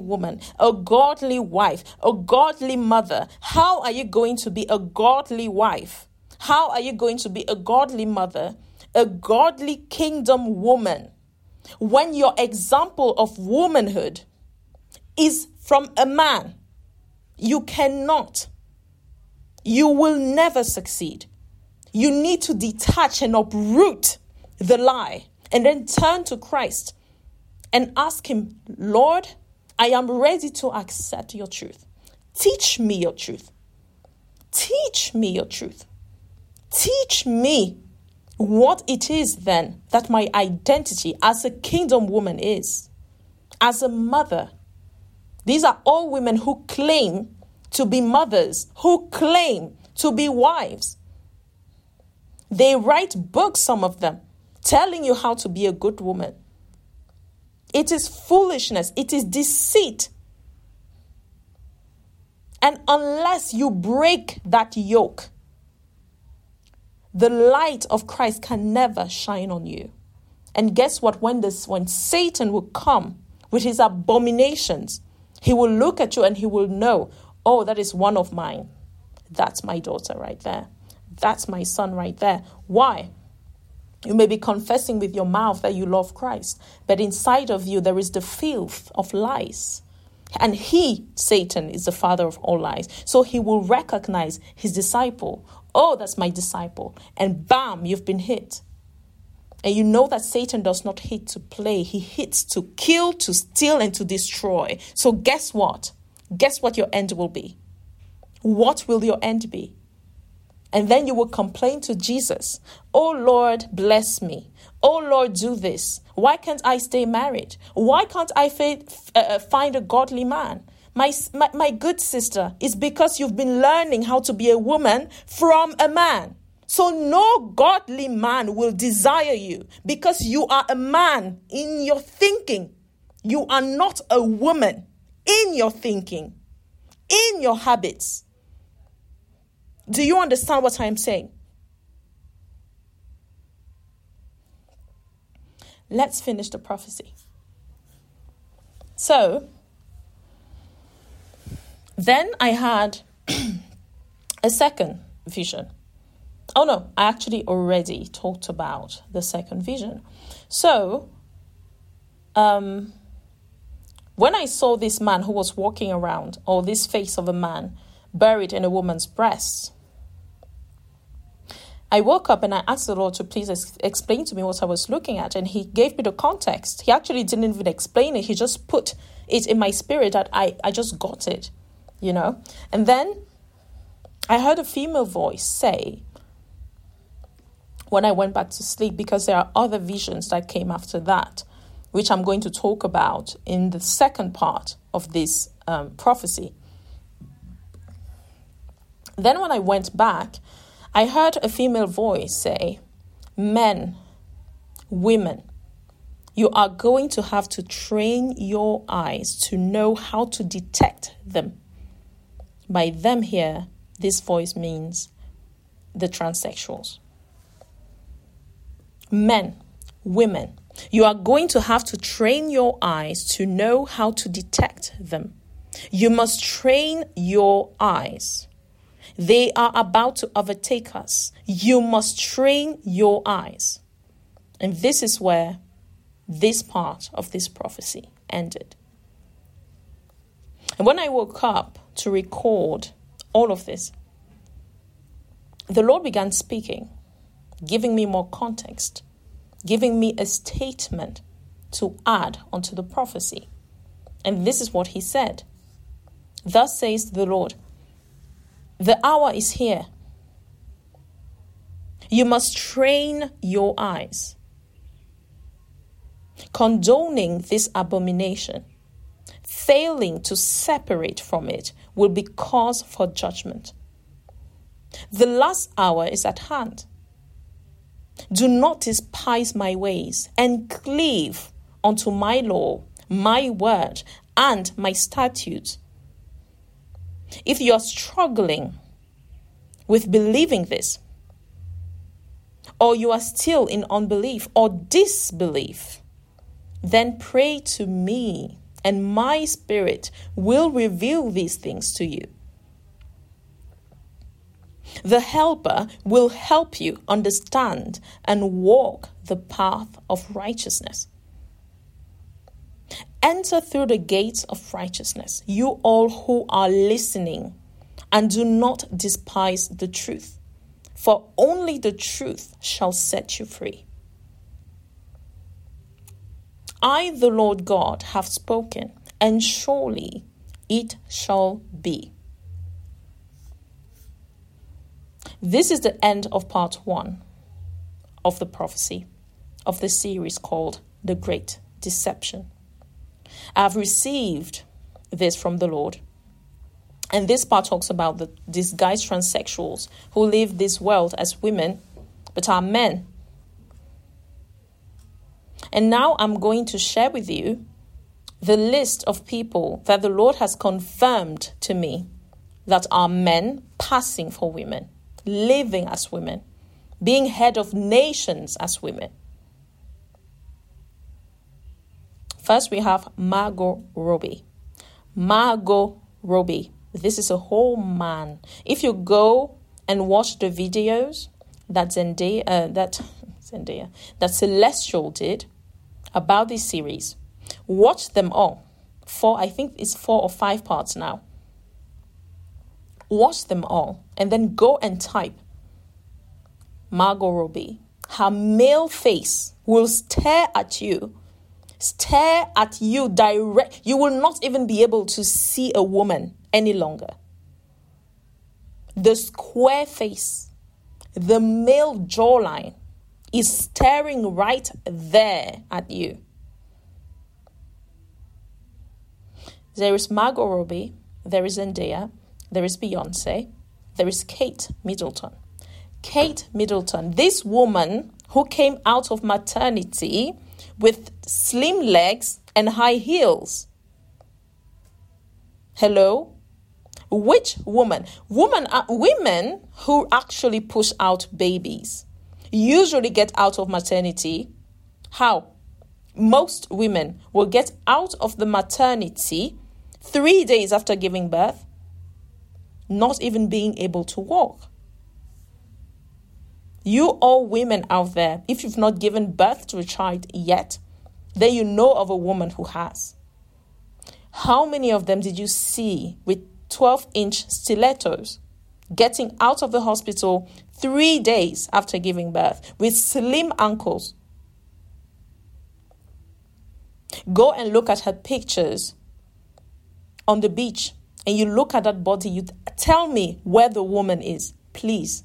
wife, a godly mother, how are you going to be a godly wife? How are you going to be a godly mother, a godly kingdom woman, when your example of womanhood is from a man? You cannot. You will never succeed. You need to detach and uproot the lie and then turn to Christ and ask him, Lord, I am ready to accept your truth. Teach me your truth. Teach me your truth. Teach me what it is then that my identity as a kingdom woman is, as a mother. These are all women who claim to be mothers, who claim to be wives. They write books, some of them, telling you how to be a good woman. It is foolishness. It is deceit. And unless you break that yoke, the light of Christ can never shine on you. And guess what? When Satan will come with his abominations, he will look at you and he will know, oh, that is one of mine. That's my daughter right there. That's my son right there. Why? You may be confessing with your mouth that you love Christ, but inside of you there is the filth of lies. And he, Satan, is the father of all lies. So he will recognize his disciple. Oh, that's my disciple. And bam, you've been hit. And you know that Satan does not hit to play. He hits to kill, to steal, and to destroy. So guess what? Guess what your end will be? What will your end be? And then you will complain to Jesus. Oh, Lord, bless me. Oh, Lord, do this. Why can't I stay married? Why can't I find a godly man? My good sister, it's because you've been learning how to be a woman from a man. So no godly man will desire you because you are a man in your thinking. You are not a woman in your thinking, in your habits. Do you understand what I'm saying? Let's finish the prophecy. So, then I had a second vision. Oh no, I actually already talked about the second vision. So, when I saw this man who was walking around, or this face of a man buried in a woman's breast, I woke up and I asked the Lord to please explain to me what I was looking at. And he gave me the context. He actually didn't even explain it. He just put it in my spirit that I just got it, you know. And then I heard a female voice say, when I went back to sleep, because there are other visions that came after that, which I'm going to talk about in the second part of this prophecy. Then when I went back, I heard a female voice say, men, women, you are going to have to train your eyes to know how to detect them. By them here, this voice means the transsexuals. Men, women, you are going to have to train your eyes to know how to detect them. You must train your eyes. They are about to overtake us. You must train your eyes. And this is where this part of this prophecy ended. And when I woke up to record all of this, the Lord began speaking, giving me more context, giving me a statement to add onto the prophecy. And this is what he said. Thus says the Lord, the hour is here. You must train your eyes. Condoning this abomination, failing to separate from it, will be cause for judgment. The last hour is at hand. Do not despise my ways and cleave unto my law, my word, and my statutes. If you are struggling with believing this, or you are still in unbelief or disbelief, then pray to me, and my spirit will reveal these things to you. The helper will help you understand and walk the path of righteousness. Enter through the gates of righteousness, you all who are listening, and do not despise the truth, for only the truth shall set you free. I, the Lord God, have spoken, and surely it shall be. This is the end of part 1 of the prophecy of the series called The Great Deception. I have received this from the Lord. And this part talks about the disguised transsexuals who live this world as women, but are men. And now I'm going to share with you the list of people that the Lord has confirmed to me that are men passing for women, living as women, being head of nations as women. First, we have Margot Robbie. Margot Robbie. This is a whole man. If you go and watch the videos that Celestial did about this series, watch them all. I think it's 4 or 5 parts now. Watch them all and then go and type Margot Robbie. Her male face will stare at you direct. You will not even be able to see a woman any longer. The square face, the male jawline is staring right there at you. There is Margot Robbie, there is Zendaya, there is Beyonce, there is Kate Middleton. Kate Middleton, this woman who came out of maternity with slim legs and high heels. Hello? Which woman? Women who actually push out babies usually get out of maternity. How? Most women will get out of the maternity 3 days after giving birth, not even being able to walk. You all women out there, if you've not given birth to a child yet, then you know of a woman who has. How many of them did you see with 12-inch stilettos getting out of the hospital 3 days after giving birth with slim ankles? Go and look at her pictures on the beach and you look at that body. You tell me where the woman is, please.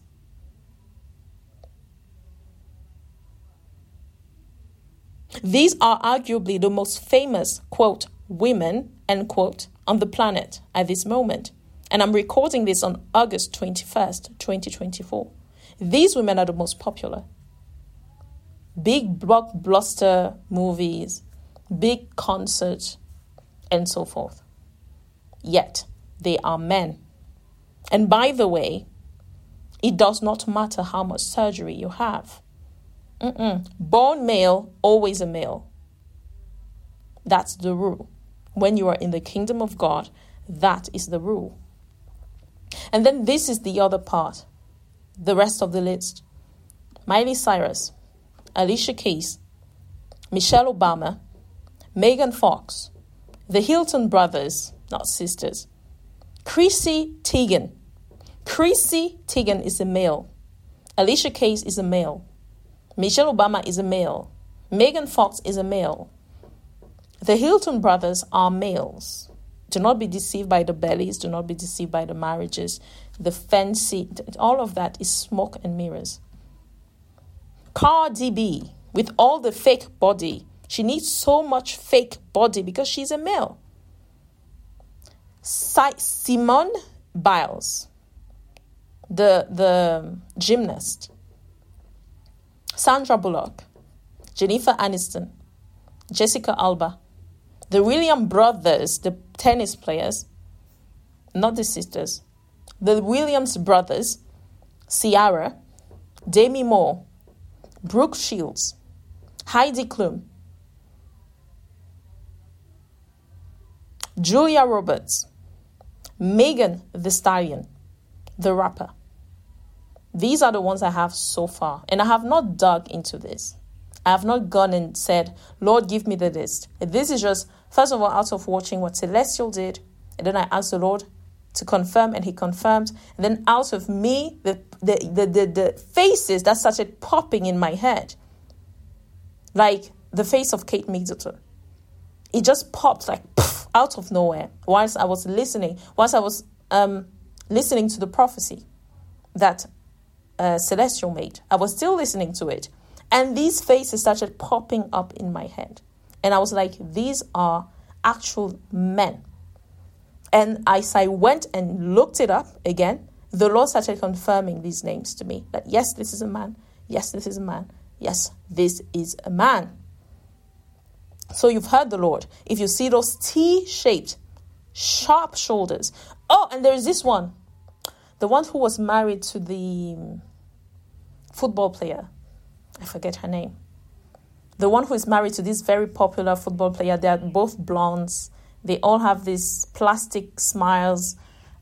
These are arguably the most famous, quote, women, end quote, on the planet at this moment. And I'm recording this on August 21st, 2024. These women are the most popular. Big blockbuster movies, big concerts, and so forth. Yet, they are men. And by the way, it does not matter how much surgery you have. Born male, always a male. That's the rule. When you are in the kingdom of God, that is the rule. And then this is the other part, the rest of the list. Miley Cyrus, Alicia Keys, Michelle Obama, Megan Fox, the Hilton brothers, not sisters, Chrissy Teigen. Chrissy Teigen is a male. Alicia Keys is a male. Michelle Obama is a male. Megan Fox is a male. The Hilton brothers are males. Do not be deceived by the bellies. Do not be deceived by the marriages. The fancy, all of that is smoke and mirrors. Cardi B, with all the fake body. She needs so much fake body because she's a male. Simone Biles, the gymnast. Sandra Bullock, Jennifer Aniston, Jessica Alba, the Williams brothers, the tennis players, not the sisters, the Williams brothers, Ciara, Demi Moore, Brooke Shields, Heidi Klum, Julia Roberts, Megan Thee Stallion, the rapper. These are the ones I have so far. And I have not dug into this. I have not gone and said, Lord, give me the list. This is just, first of all, out of watching what Celestial did. And then I asked the Lord to confirm, and he confirmed. And then out of me, the faces that started popping in my head. Like the face of Kate Middleton. It just popped like poof, out of nowhere. Whilst I was listening to the prophecy that Celestial made. I was still listening to it. And these faces started popping up in my head. And I was like, these are actual men. And as I went and looked it up again, the Lord started confirming these names to me. That yes, this is a man. Yes, this is a man. Yes, this is a man. So you've heard the Lord. If you see those T-shaped, sharp shoulders. Oh, and there is this one. The one who was married to the football player. I forget her name. The one who is married to this very popular football player. They are both blondes. They all have these plastic smiles.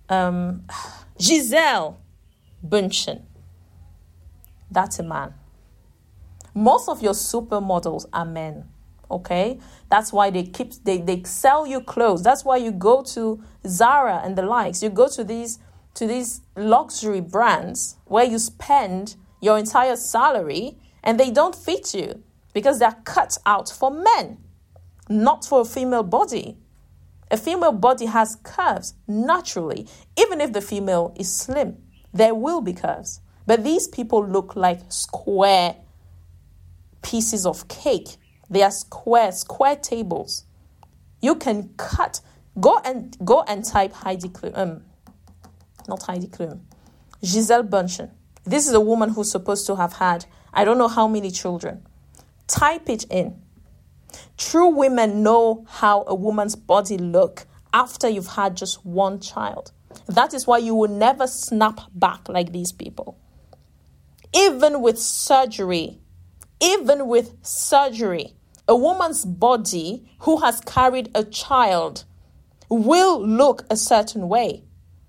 Gisele Bündchen. That's a man. Most of your supermodels are men. Okay? That's why they sell you clothes. That's why you go to Zara and the likes. You go to these luxury brands where you spend your entire salary and they don't fit you because they're cut out for men, not for a female body. A female body has curves naturally. Even if the female is slim, there will be curves. But these people look like square pieces of cake. They are square tables. You can cut. Go and type Heidi Klum. Not Heidi Klum. Gisele Bündchen. This is a woman who's supposed to have had, I don't know how many children. Type it in. True women know how a woman's body look after you've had just one child. That is why you will never snap back like these people. Even with surgery, a woman's body who has carried a child will look a certain way.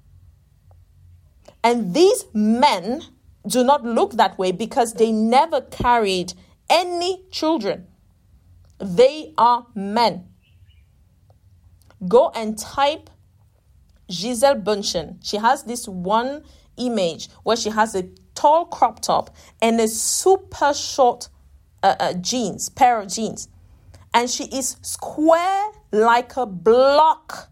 And these men do not look that way because they never carried any children. They are men. Go and type Gisele Bündchen. She has this one image where she has a tall crop top and a super short pair of jeans. And she is square like a block.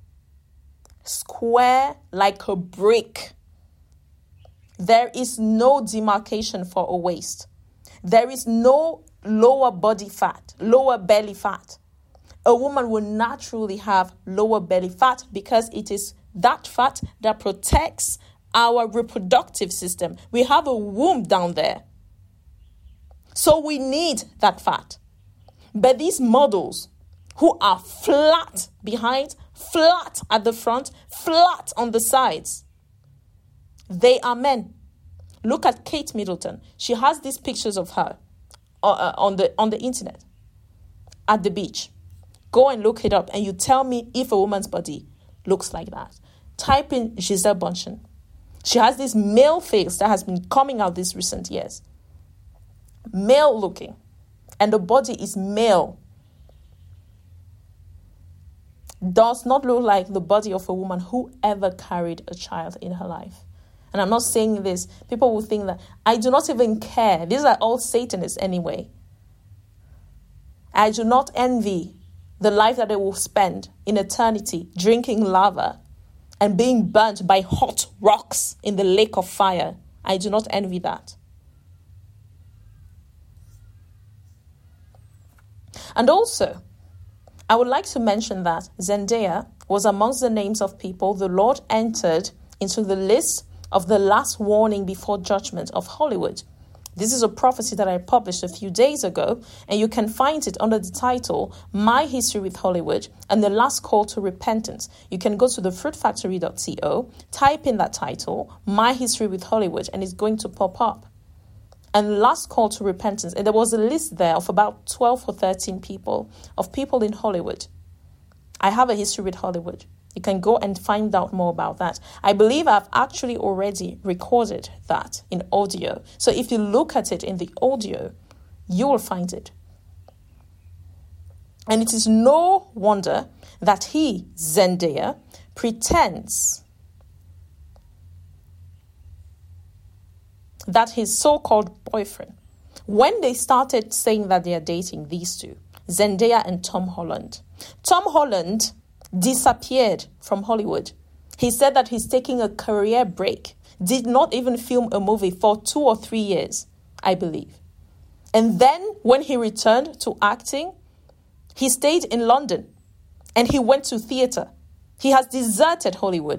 Square like a brick. There is no demarcation for a waist. There is no lower body fat, lower belly fat. A woman will naturally have lower belly fat because it is that fat that protects our reproductive system. We have a womb down there. So we need that fat. But these models who are flat behind, flat at the front, flat on the sides, they are men. Look at Kate Middleton. She has these pictures of her on the internet at the beach. Go and look it up, and you tell me if a woman's body looks like that. Type in Gisele Bündchen. She has this male face that has been coming out these recent years. Male looking. And the body is male. Does not look like the body of a woman who ever carried a child in her life. And I'm not saying this. People will think that I do not even care. These are all Satanists anyway. I do not envy the life that they will spend in eternity drinking lava and being burnt by hot rocks in the lake of fire. I do not envy that. And also, I would like to mention that Zendaya was amongst the names of people the Lord entered into the list of the last warning before judgment of Hollywood. This is a prophecy that I published a few days ago, and you can find it under the title, My History with Hollywood and the Last Call to Repentance. You can go to thefruitfactory.co, type in that title, My History with Hollywood, and it's going to pop up. And Last Call to Repentance, and there was a list there of about 12 or 13 people in Hollywood. I have a history with Hollywood. You can go and find out more about that. I believe I've actually already recorded that in audio. So if you look at it in the audio, you will find it. And it is no wonder that he, Zendaya, pretends that his so-called boyfriend, when they started saying that they are dating, these two, Zendaya and Tom Holland disappeared from Hollywood. He said that he's taking a career break, did not even film a movie for 2 or 3 years, I believe. And then when he returned to acting, he stayed in London and he went to theatre. He has deserted Hollywood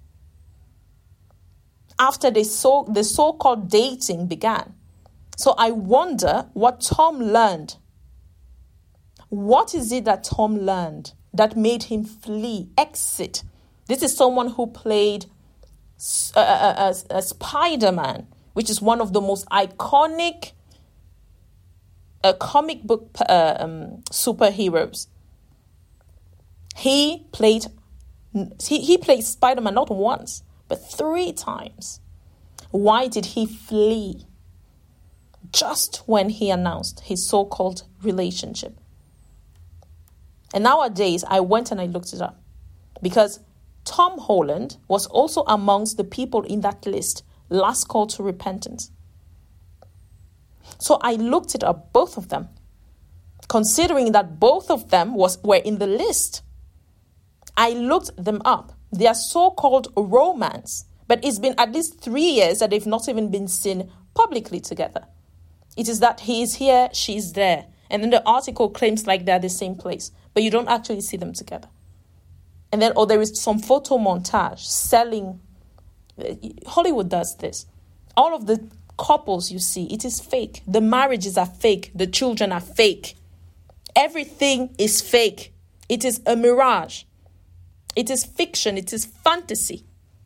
after the so-called dating began. So I wonder what Tom learned. What is it that Tom learned that made him flee, exit? This is someone who played a Spider-Man, which is one of the most iconic comic book superheroes. He played Spider-Man not once, but 3 times. Why did he flee just when he announced his so-called relationship? And nowadays, I went and I looked it up because Tom Holland was also amongst the people in that list, Last Call to Repentance. So I looked it up, both of them, considering that both of them were in the list. I looked them up. Their so-called romance, but it's been at least 3 years that they've not even been seen publicly together. It is that he is here, she's there. And then the article claims like they're the same place, but you don't actually see them together. And then, there is some photo montage selling. Hollywood does this. All of the couples you see, it is fake. The marriages are fake. The children are fake. Everything is fake. It is a mirage. It is fiction. It is fantasy.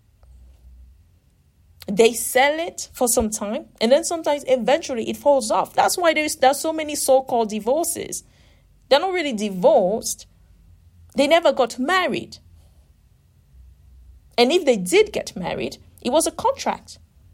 They sell it for some time, and then sometimes eventually it falls off. That's why there's so many so-called divorces. They're not really divorced. They never got married. And if they did get married, it was a contract.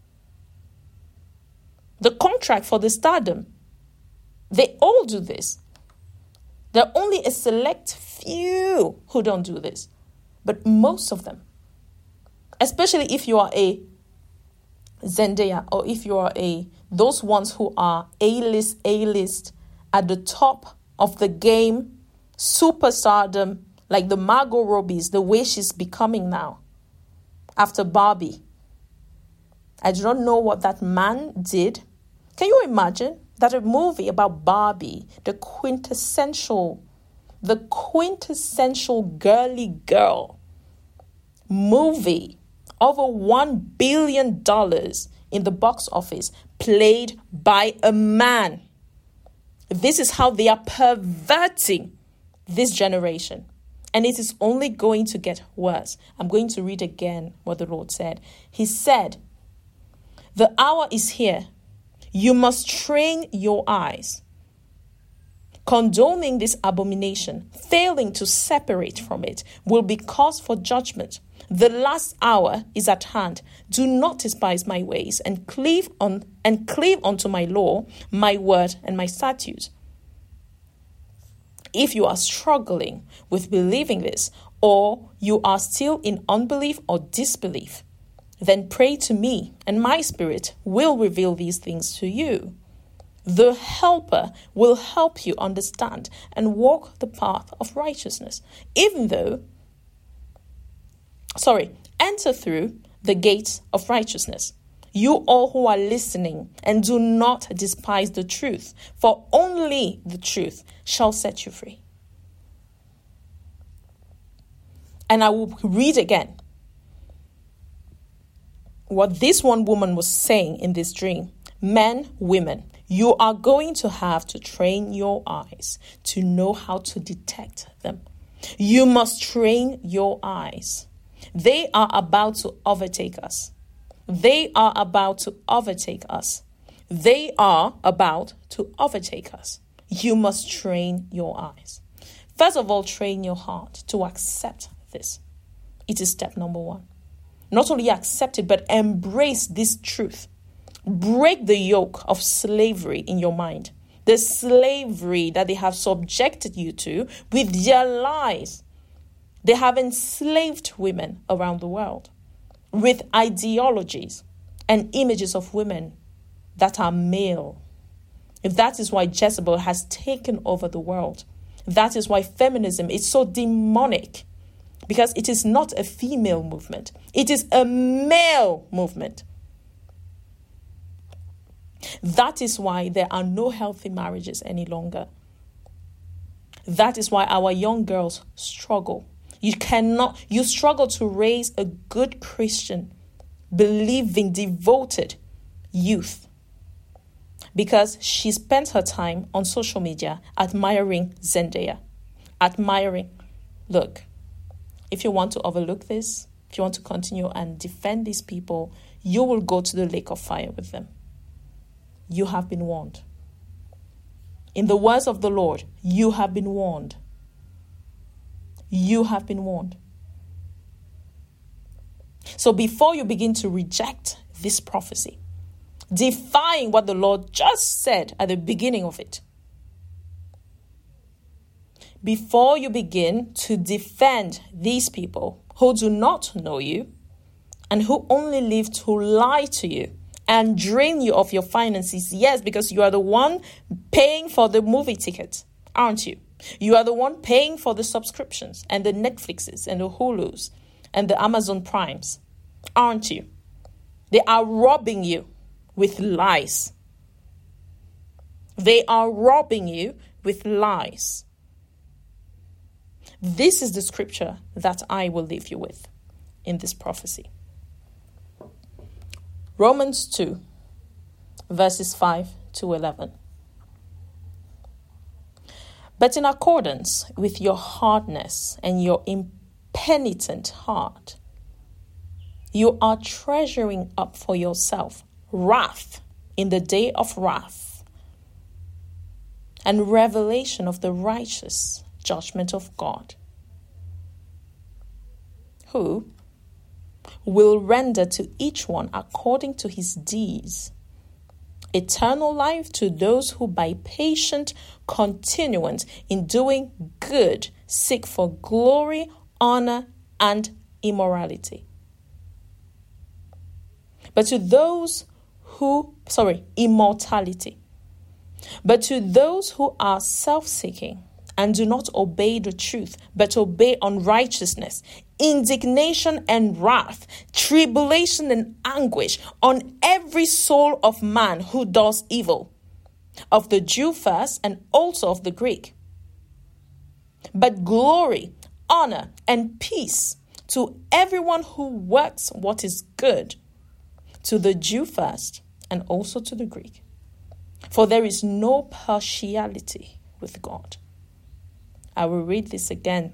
The contract for the stardom. They all do this. There are only a select few who don't do this. But most of them, especially if you are a Zendaya, or if you are those ones who are A-list at the top of the game, superstardom, like the Margot Robbies, the way she's becoming now after Barbie. I do not know what that man did. Can you imagine that a movie about Barbie, the quintessential girly girl movie, over $1 billion in the box office, played by a man? This is how they are perverting this generation. And it is only going to get worse. I'm going to read again what the Lord said. He said, "The hour is here. You must train your eyes Condoning this abomination, failing to separate from it, will be cause for judgment. The last hour is at hand. Do not despise my ways and cleave unto my law, my word, and my statutes. If you are struggling with believing this, or you are still in unbelief or disbelief, then pray to me, and my spirit will reveal these things to you. The Helper will help you understand and walk the path of righteousness, enter through the gates of righteousness. You all who are listening, and do not despise the truth, for only the truth shall set you free. And I will read again what this one woman was saying in this dream. Men, women, you are going to have to train your eyes to know how to detect them. You must train your eyes. They are about to overtake us. They are about to overtake us. They are about to overtake us. You must train your eyes. First of all, train your heart to accept this. It is step number one. Not only accept it, but embrace this truth. Break the yoke of slavery in your mind. The slavery that they have subjected you to with their lies. They have enslaved women around the world with ideologies and images of women that are male. That is why Jezebel has taken over the world. That is why feminism is so demonic, because it is not a female movement. It is a male movement. That is why there are no healthy marriages any longer. That is why our young girls struggle. You struggle to raise a good Christian, believing, devoted youth, because she spent her time on social media admiring Zendaya. Look, if you want to overlook this, if you want to continue and defend these people, you will go to the lake of fire with them. You have been warned. In the words of the Lord, you have been warned. You have been warned. So before you begin to reject this prophecy, defying what the Lord just said at the beginning of it, before you begin to defend these people who do not know you and who only live to lie to you and drain you of your finances, yes, because you are the one paying for the movie ticket, aren't you? You are the one paying for the subscriptions and the Netflixes and the Hulus and the Amazon Primes, aren't you? They are robbing you with lies. They are robbing you with lies. This is the scripture that I will leave you with in this prophecy. Romans 2, verses 5 to 11. But in accordance with your hardness and your impenitent heart, you are treasuring up for yourself wrath in the day of wrath and revelation of the righteous judgment of God, who will render to each one according to his deeds eternal life to those who by patient continuance in doing good seek for glory, honor, and immorality. But to those immortality. But to those who are self-seeking and do not obey the truth, but obey unrighteousness, indignation and wrath, tribulation and anguish on every soul of man who does evil, of the Jew first and also of the Greek. But glory, honor, and peace to everyone who works what is good, to the Jew first and also to the Greek. For there is no partiality with God. I will read this again.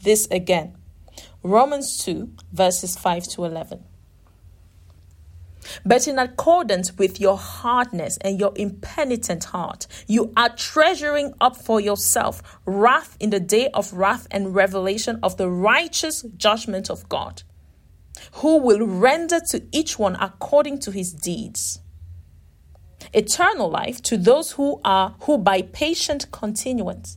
Romans 2, verses 5 to 11. But in accordance with your hardness and your impenitent heart, you are treasuring up for yourself wrath in the day of wrath and revelation of the righteous judgment of God, who will render to each one according to his deeds. Eternal life to those who by patient continuance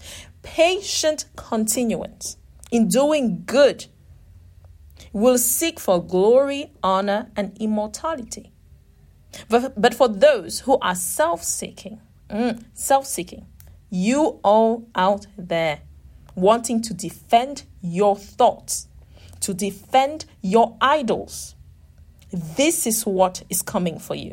in doing good will seek for glory, honor, and immortality. But for those who are self-seeking, you all out there wanting to defend your thoughts, to defend your idols, this is what is coming for you.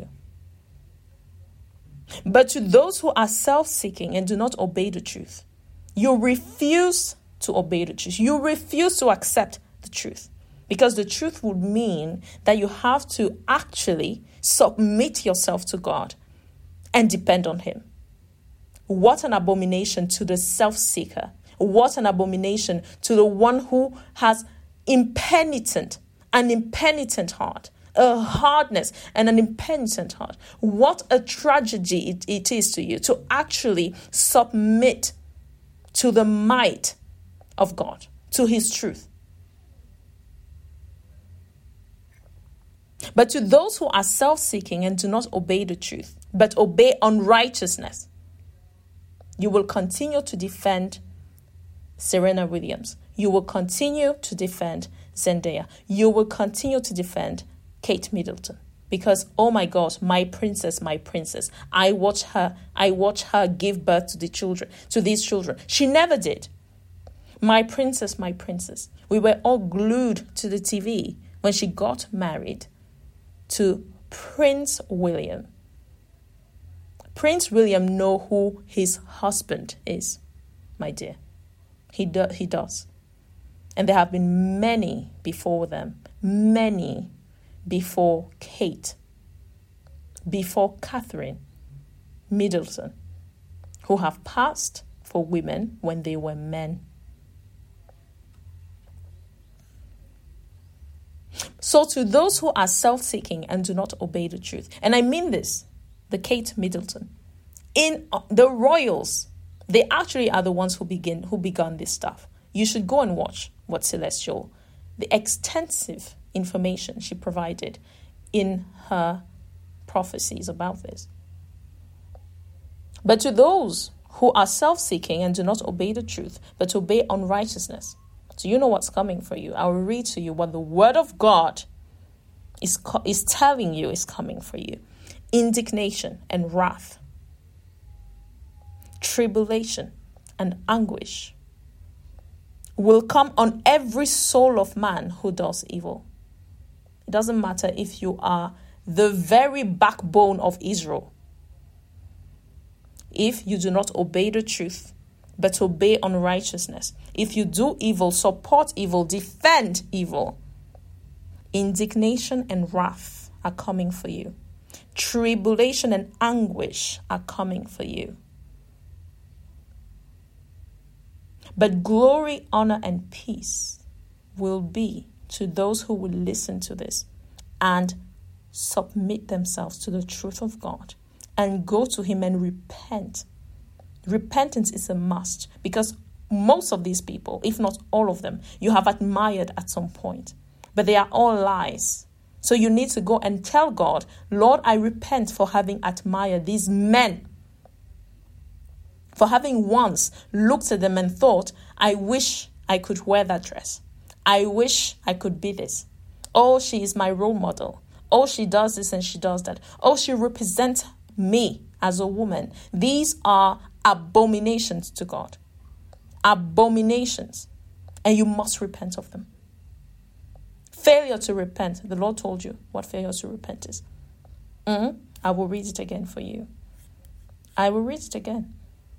But to those who are self-seeking and do not obey the truth, you refuse to obey the truth. You refuse to accept the truth. Because the truth would mean that you have to actually submit yourself to God and depend on him. What an abomination to the self-seeker. What an abomination to the one who has an impenitent heart. A hardness and an impenitent heart. What a tragedy it is to you to actually submit to the might of God, to his truth. But to those who are self-seeking and do not obey the truth, but obey unrighteousness, you will continue to defend Serena Williams. You will continue to defend Zendaya. You will continue to defend Kate Middleton, because, oh my gosh, my princess, I watch her give birth to these children. She never did. My princess. We were all glued to the TV when she got married to Prince William. Prince William knows who his husband is, my dear. He does. And there have been many before them, many before Kate, before Catherine Middleton, who have passed for women when they were men. So to those who are self-seeking and do not obey the truth, and I mean this, the Kate Middleton, in the royals, they actually are the ones who began this stuff. You should go and watch what Celestial, the extensive information she provided in her prophecies about this. But to those who are self-seeking and do not obey the truth, but obey unrighteousness, so you know what's coming for you. I will read to you what the word of God is telling you is coming for you. Indignation and wrath, tribulation and anguish will come on every soul of man who does evil. It doesn't matter if you are the very backbone of Israel. If you do not obey the truth, but obey unrighteousness, if you do evil, support evil, defend evil, indignation and wrath are coming for you. Tribulation and anguish are coming for you. But glory, honor, and peace will be to those who will listen to this and submit themselves to the truth of God and go to him and repent. Repentance is a must, because most of these people, if not all of them, you have admired at some point. But they are all lies. So you need to go and tell God, Lord, I repent for having admired these men. For having once looked at them and thought, I wish I could wear that dress. I wish I could be this. Oh, she is my role model. Oh, she does this and she does that. Oh, she represents me as a woman. These are abominations to God. Abominations. And you must repent of them. Failure to repent. The Lord told you what failure to repent is. I will read it again for you. I will read it again.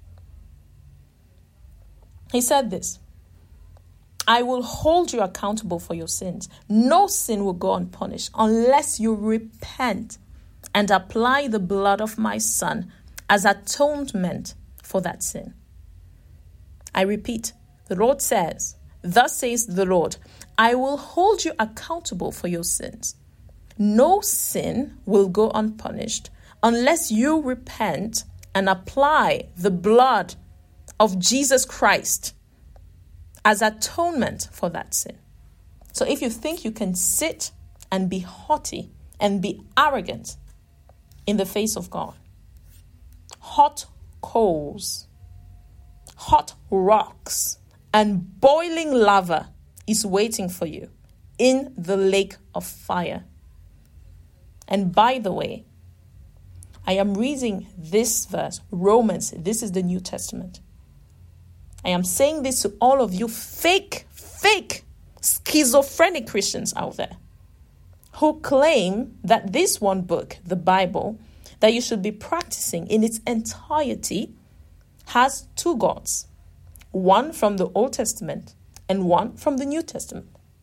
He said this: I will hold you accountable for your sins. No sin will go unpunished unless you repent and apply the blood of my Son as atonement for that sin. I repeat, the Lord says, thus says the Lord, I will hold you accountable for your sins. No sin will go unpunished unless you repent and apply the blood of Jesus Christ as atonement for that sin. So if you think you can sit and be haughty and be arrogant in the face of God, hot coals, hot rocks, and boiling lava is waiting for you in the lake of fire. And by the way, I am reading this verse, Romans. This is the New Testament. I am saying this to all of you fake, schizophrenic Christians out there who claim that this one book, the Bible, that you should be practicing in its entirety has two gods, one from the Old Testament and one from the New Testament.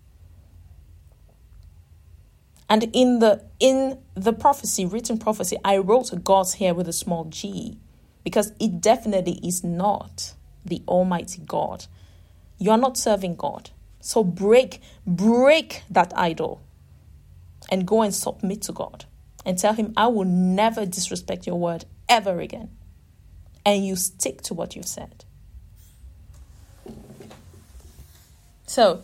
And in the prophecy, written prophecy, I wrote God's here with a small g, because it definitely is not the Almighty God. You are not serving God. So break that idol and go and submit to God and tell him, I will never disrespect your word ever again. And you stick to what you've said. So,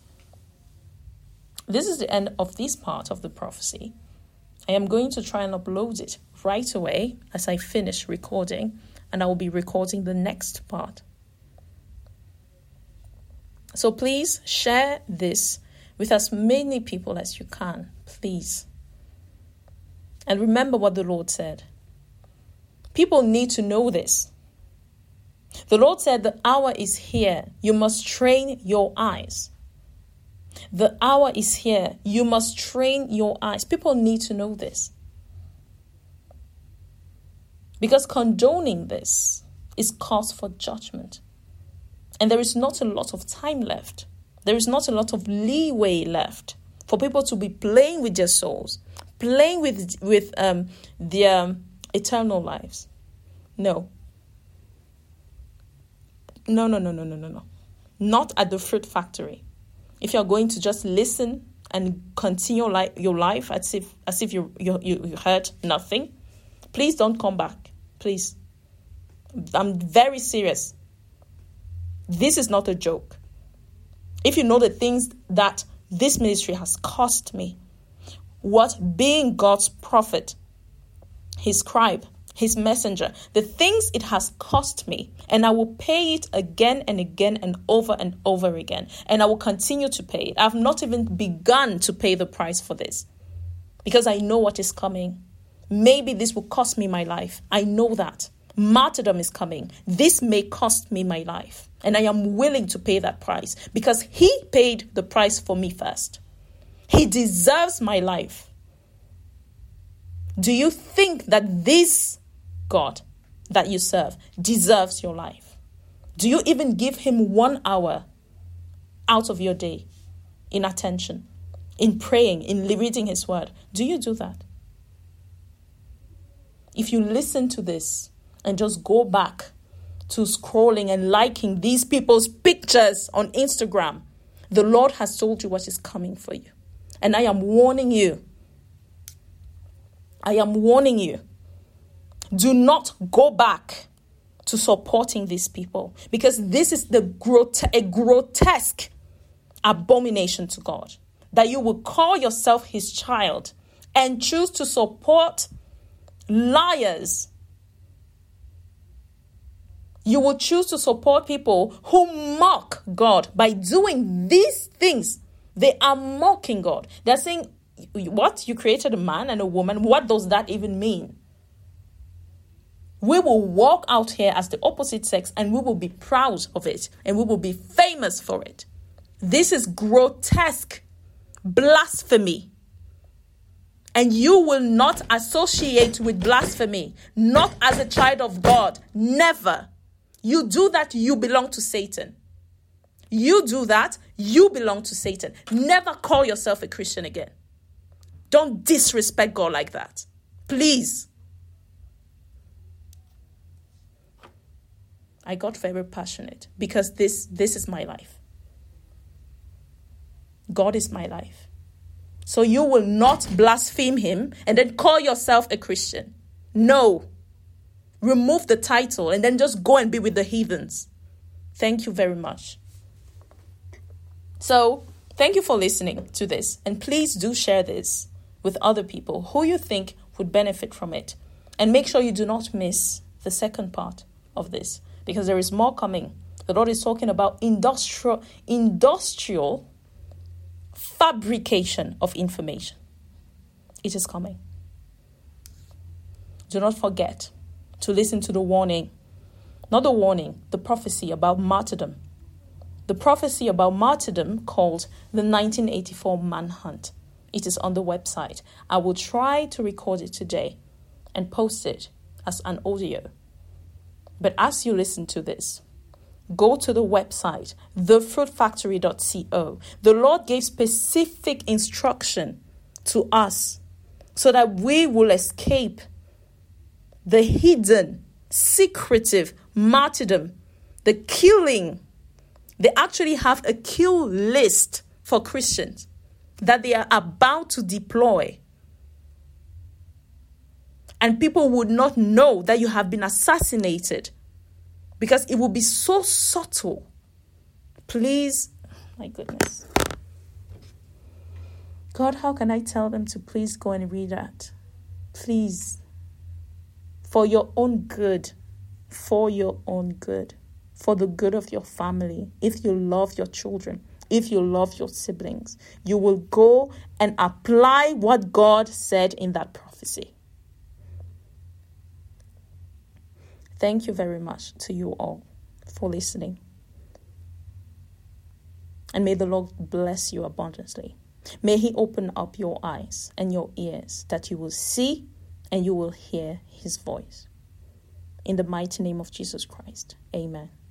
this is the end of this part of the prophecy. I am going to try and upload it right away as I finish recording, and I will be recording the next part. So please share this with as many people as you can, please. And remember what the Lord said. People need to know this. The Lord said the hour is here. You must train your eyes. The hour is here. You must train your eyes. People need to know this. Because condoning this is cause for judgment. And there is not a lot of time left. There is not a lot of leeway left for people to be playing with their souls, playing with their eternal lives. No. Not at the Fruit Factory. If you're going to just listen and continue your life as if you heard nothing, please don't come back. Please. I'm very serious. This is not a joke. If you know the things that this ministry has cost me, what being God's prophet, his scribe, his messenger, the things it has cost me, and I will pay it again and again and over again. And I will continue to pay it. I've not even begun to pay the price for this because I know what is coming. Maybe this will cost me my life. I know that. Martyrdom is coming. This may cost me my life. And I am willing to pay that price because he paid the price for me first. He deserves my life. Do you think that this God that you serve deserves your life? Do you even give him 1 hour out of your day in attention, in praying, in reading his word? Do you do that? If you listen to this and just go back to scrolling and liking these people's pictures on Instagram, the Lord has told you what is coming for you. And I am warning you. Do not go back to supporting these people, because this is a grotesque abomination to God, that you will call yourself his child and choose to support liars. You will choose to support people who mock God by doing these things. They are mocking God. They're saying, what? You created a man and a woman? What does that even mean? We will walk out here as the opposite sex and we will be proud of it and we will be famous for it. This is grotesque blasphemy. And you will not associate with blasphemy, not as a child of God. Never. You do that, you belong to Satan. You do that, you belong to Satan. Never call yourself a Christian again. Don't disrespect God like that. Please. I got very passionate because this is my life. God is my life. So you will not blaspheme him and then call yourself a Christian. No. Remove the title and then just go and be with the heathens. Thank you very much. So, thank you for listening to this. And please do share this with other people who you think would benefit from it. And make sure you do not miss the second part of this, because there is more coming. The Lord is talking about industrial fabrication of information. It is coming. Do not forget to listen to the warning. Not the warning, the prophecy about martyrdom. The prophecy about martyrdom called the 1984 Manhunt. It is on the website. I will try to record it today and post it as an audio. But as you listen to this, go to the website, thefruitfactory.co. The Lord gave specific instruction to us so that we will escape the hidden, secretive martyrdom, the killing. They actually have a kill list for Christians that they are about to deploy. And people would not know that you have been assassinated because it will be so subtle. Please, my goodness. God, how can I tell them to please go and read that? Please. For your own good. For your own good. For the good of your family. If you love your children. If you love your siblings. You will go and apply what God said in that prophecy. Thank you very much to you all for listening. And may the Lord bless you abundantly. May he open up your eyes and your ears that you will see and you will hear his voice. In the mighty name of Jesus Christ. Amen.